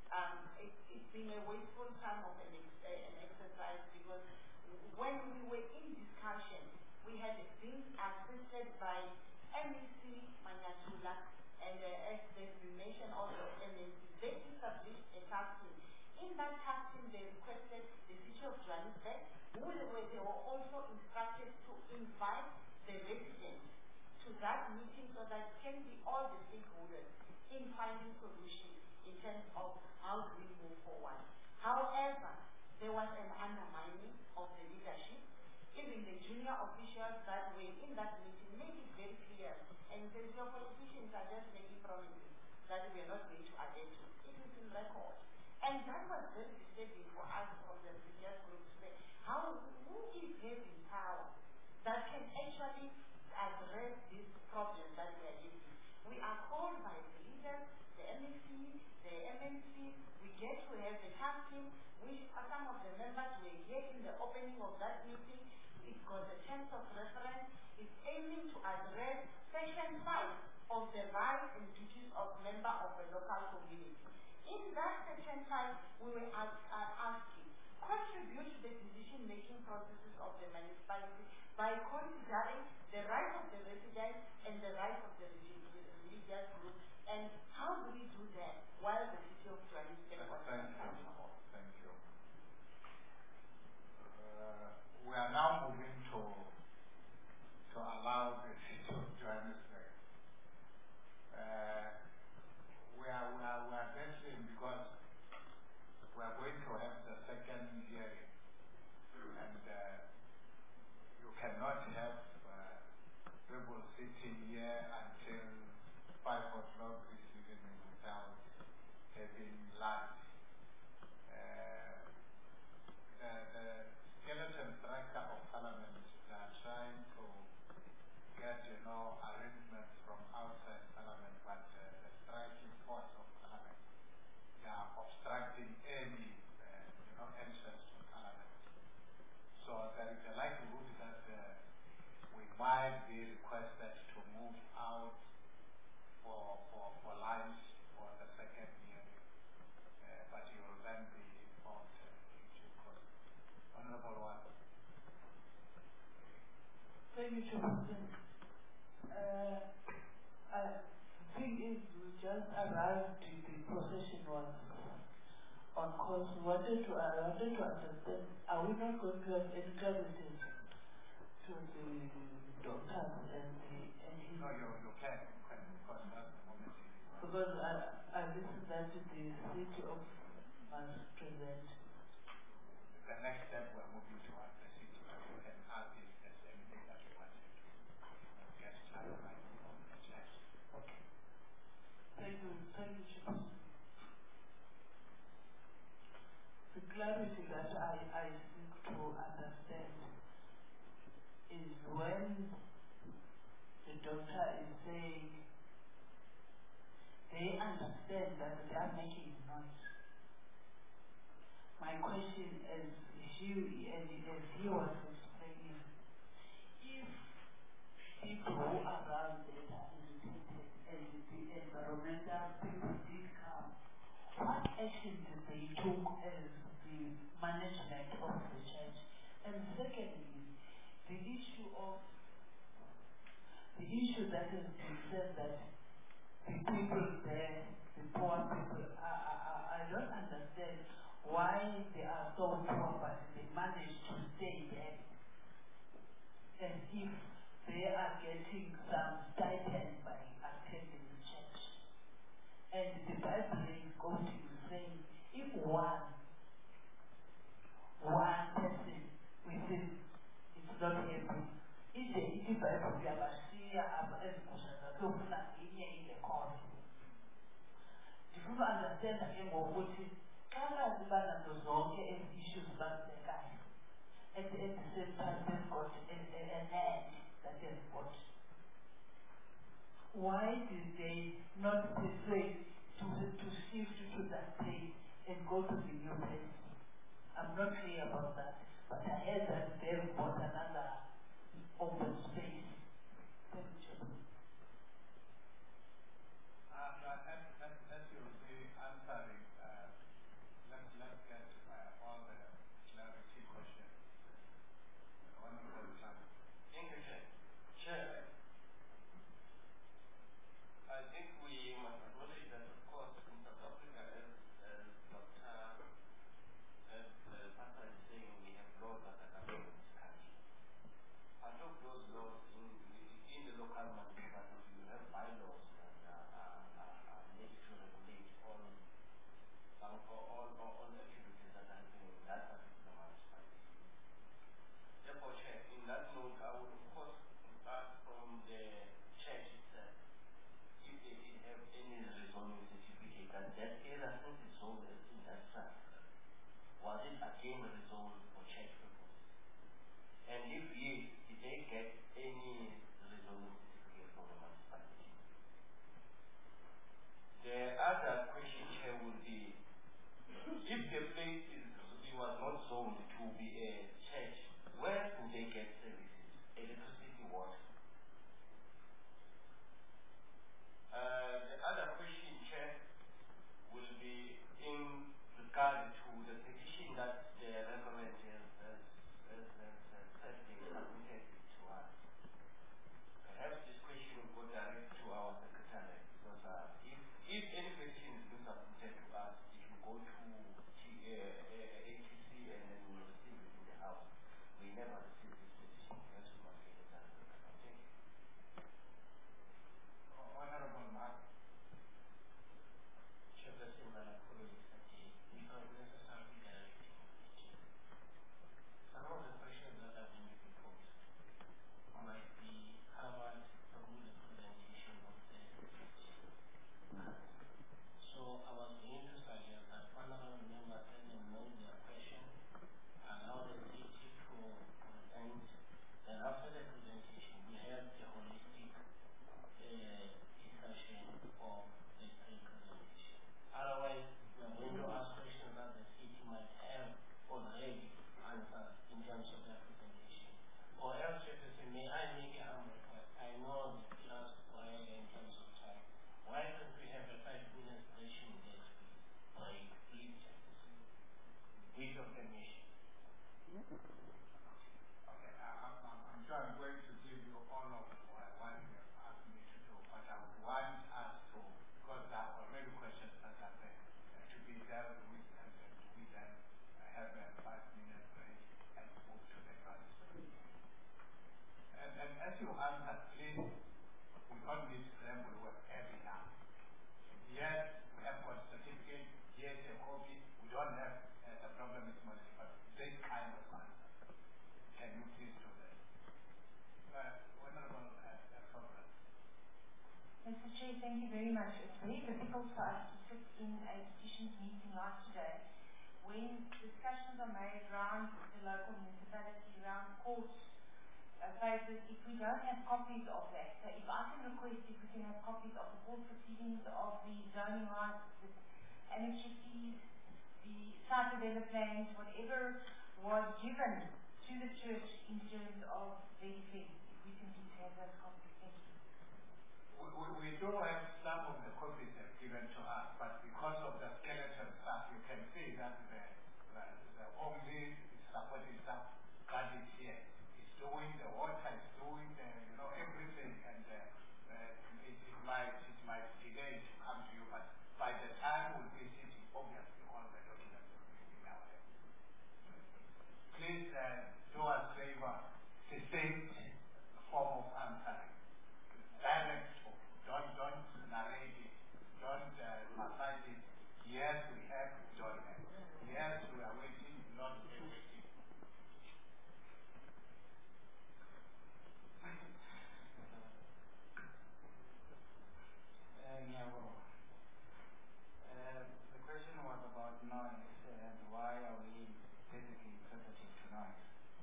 it's been a wasteful time of an exercise, because when we were in discussion, we had been assisted by MEC Manyatula, and as there's been mentioned also MEC, they established a task team. In that task team, they requested the city of Johannesburg, they were also instructed to invite the residents to that meeting so that it can be all the stakeholders in finding solutions in terms of how do we move forward. However, there was an undermining of the leadership. Even the junior officials that were in that meeting made it very clear, and the politicians are just making promises that we are not going to adhere to. It is in record. And that was very disturbing for us from the previous group to say, who is having power that can actually address this problem that we are using? We are called by the leaders, the MEC, the MNC, we get to have the task team, which some of the members were here in the opening of that meeting. It got the terms of reference. It's aiming to address Section 5 of the rights and duties of member of the local community. In that Section 5, we were asking, contribute to the decision-making processes of the municipality by considering the rights of the residents and the rights of the religious group. And how do we do that while the city of Johannesburg was accountable? Thank you. We are now moving to allow the city of Johannesburg. We are wrestling because we are going to have the second hearing, and you cannot have people sitting here until 5 o'clock this evening without having lunch. The skeleton structure of Parliament, they are trying to get, arrangements from outside Parliament, but the striking force of Parliament, they are obstructing any, entrance to Parliament. So there is a likelihood that we might be requested to move out for lunch for the second hearing, but you will then be informed in due course. Honorable One. Thank you, Chairman. Thing is, we just arrived, the procession was on course. I wanted to understand, are we not going to have any clarities to the doctors and his... No, you can, because that's the moment. Because I listened that the city of must present. The next step we're moving towards the city, but you can ask if there's anything that you want to get clarified from the church. Okay. Thank you, Chairman. question as he was explaining. If people who are around it are irritated and the environmental people did come, what action did they take as the management of the church? And secondly, the issue that has been said that the people there, the poor people, I don't understand why they are so poor but they manage to stay there as if they are getting some stipend by attending the church. And the Bible is going to say, if one person within is not happy, if the Bible yabashiya ezikushaka sokufuna inye ile cause. Ndifuna understand ke ngokuthi xa bazibanazo zonke ezi issues bazibekayo, at the same time they've got an end that they've got. Why did they not persuade to shift to that place and go to the new place? I'm not clear about that, but I heard that they've got another open space. Thank you. As you'll see, answering, let's get all the clarity questions. Honorable Chan. Thank you, Chair. Chair, I think we must acknowledge that, of course, in South Africa, as Pastor is saying, we have laws that are governing this country. Part of those laws in the local municipalities, you have bylaws that are made to regulate all activities that are happening in that particular municipality. Therefore, Chair, in that note, I would of course ask from the church itself if they did have any rezoning certificate that area, since it's sold as industrial, was it again rezoned for church purposes? And if yes, did they get any rezoning certificate from the municipality? The other question, Chair, would be, if the place was not zoned to be a church, where do they get services? Electricity, water? The other question, Chair, will be in regard to the petition that the Reverend has said they submitted to us. Perhaps this question will go direct to our secretary, because if any petition is being submitted to us, it will go to ATC and then we will receive it in the House. We never receive this petition. Perhaps we must get it done. Thank you. Honorable Mark. Chairperson, my colleagues, without necessarily directing it. Some of the questions that have been proposed might be covered through the presentation of the So I was going to suggest that honorable members, let them know their question, allow the city to present, then after the presentation, we have the holistic discussion of the three presentations. Otherwise, we are going to ask questions that the city might have already answered in terms of their presentation. Or else, may I make a humble request? I know the pillars required in terms of time. Why don't we have a 5-minute session that we please, with your permission? Okay, I'm sure I'm going to give you all of what you have asked me to do, but I would want us to, because there are already questions that are there, to be dealt with, and we then have a 5-minute break and move to the participants. And as you answered, please, we don't need to ramble with every now. Yes, we have got certificate, yes, a copy, we don't have the problem is municipal. This kind of answer. Can you please do that? Honorable Sobran. Mr. Chair, thank you very much. It's very difficult for us to sit in a petitions meeting like today when discussions are made around the local municipality, around court phases, if we don't have copies of that. So if I can request if we can have copies of the court proceedings, of the zoning rights, the annexure fees, the site development, whatever was given to the church in terms of their defense. If we can please have those copies. Thank you. We do have some of the copies that are given to us, but because of the skeleton stuff, you can see that the only supporting stuff that is here is doing the water, is doing the, everything, and it might delay to come to you, but by the time we'll be sitting, obviously all the documents will be in our hands. Please do us a favor, distinct form of answering. Direct, don't narrate it, don't massage it. Yes, we have, we don't have. Yes, we are waiting, not waiting. The question was about noise and why are we basically sensitive to noise.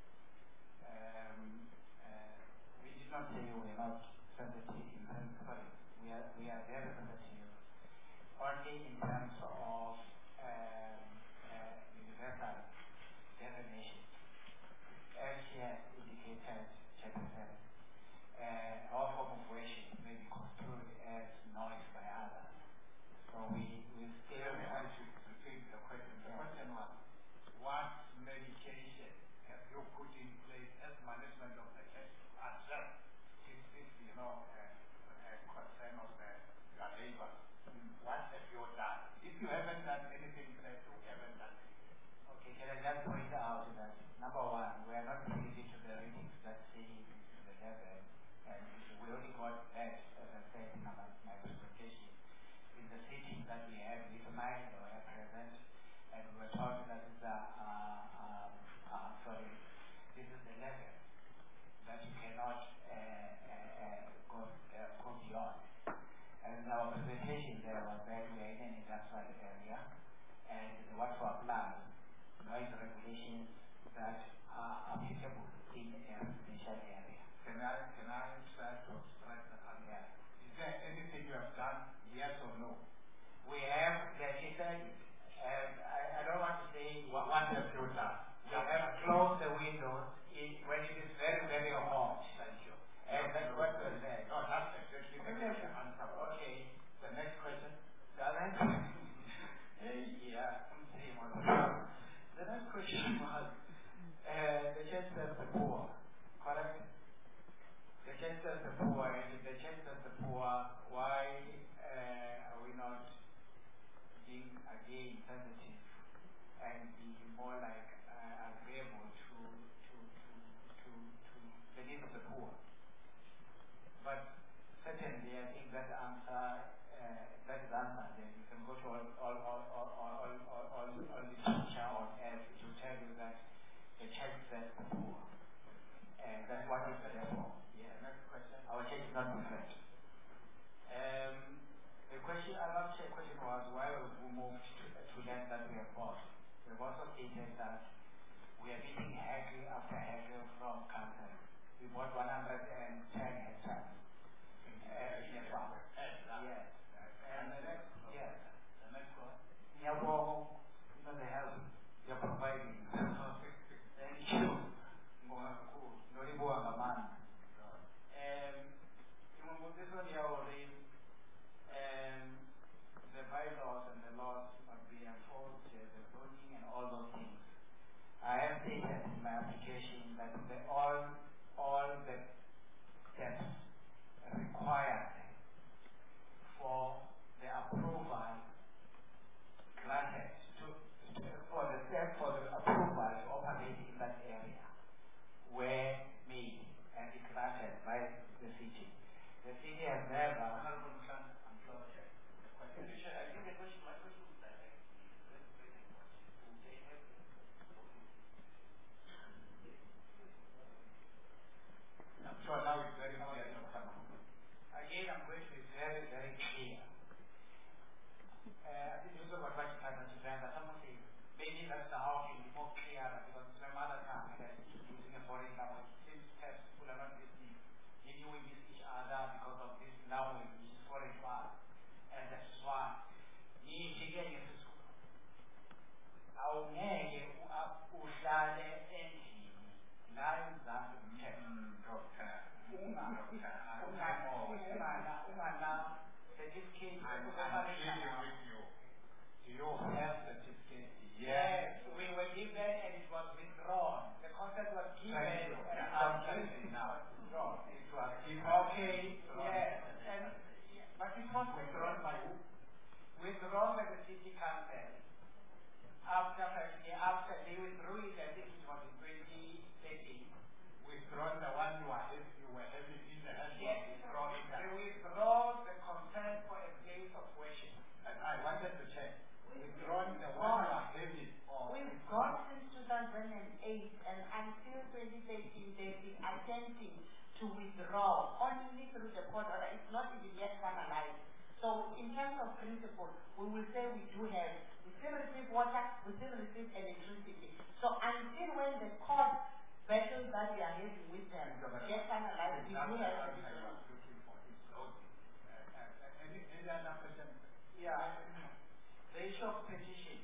We did not say we are not sensitive in terms, sorry, we are very sensitive only in terms of universal definition. As she has indicated, Chairperson, our form of worship may be construed as noise by others. So we still have to repeat the question. The question was, what medication have you put in place as management of the church to address this concern of your neighbors? What have you done? If you haven't done anything, then you haven't done anything. Okay, can I just point out that, number one, we are not privy to the readings that say to the level, and we only got that, as I said in my presentation, in the sitting that we had with Mike, we were present, and we were told that this is the level that you cannot go beyond. And our presentation there was that we are in an industrial area, and what to apply noise regulations that are applicable in a residential area. Can I try to strike the answer? Is there anything you have done, yes or no? We have, like you said, I don't want to say what have you done. We have closed the windows when it is very, very hot. Thank you. And that's what was there. No, that's exactly the answer. Okay. The next question. The next question was, the church serves the poor, correct? The church serves I'm pleading with you. Do you have certificate? Yes, we were given and it was withdrawn. The consent was given Thank you. and Absolutely now. withdrawn. It was given. Okay, withdrawn. yes. But it was Withdrawn by who? withdrawn by the city council. After they withdrew it, I think it was in 2013. Withdrawn the one you were having in the hand. Yes, Withdrawn it. they withdraw the consent for a place of worship. And I wanted to check. Withdrawn the one you are having. We've got since 2008 and until 2013 they've been attempting to withdraw only through the court order. It's not even yet finalized. So in terms of principle, we will say we do have. We still receive water, we still receive electricity. So until when the court battles that we are having with them get finalized, we do have I was looking for is loading. Any other question? Yeah. The issue of petition.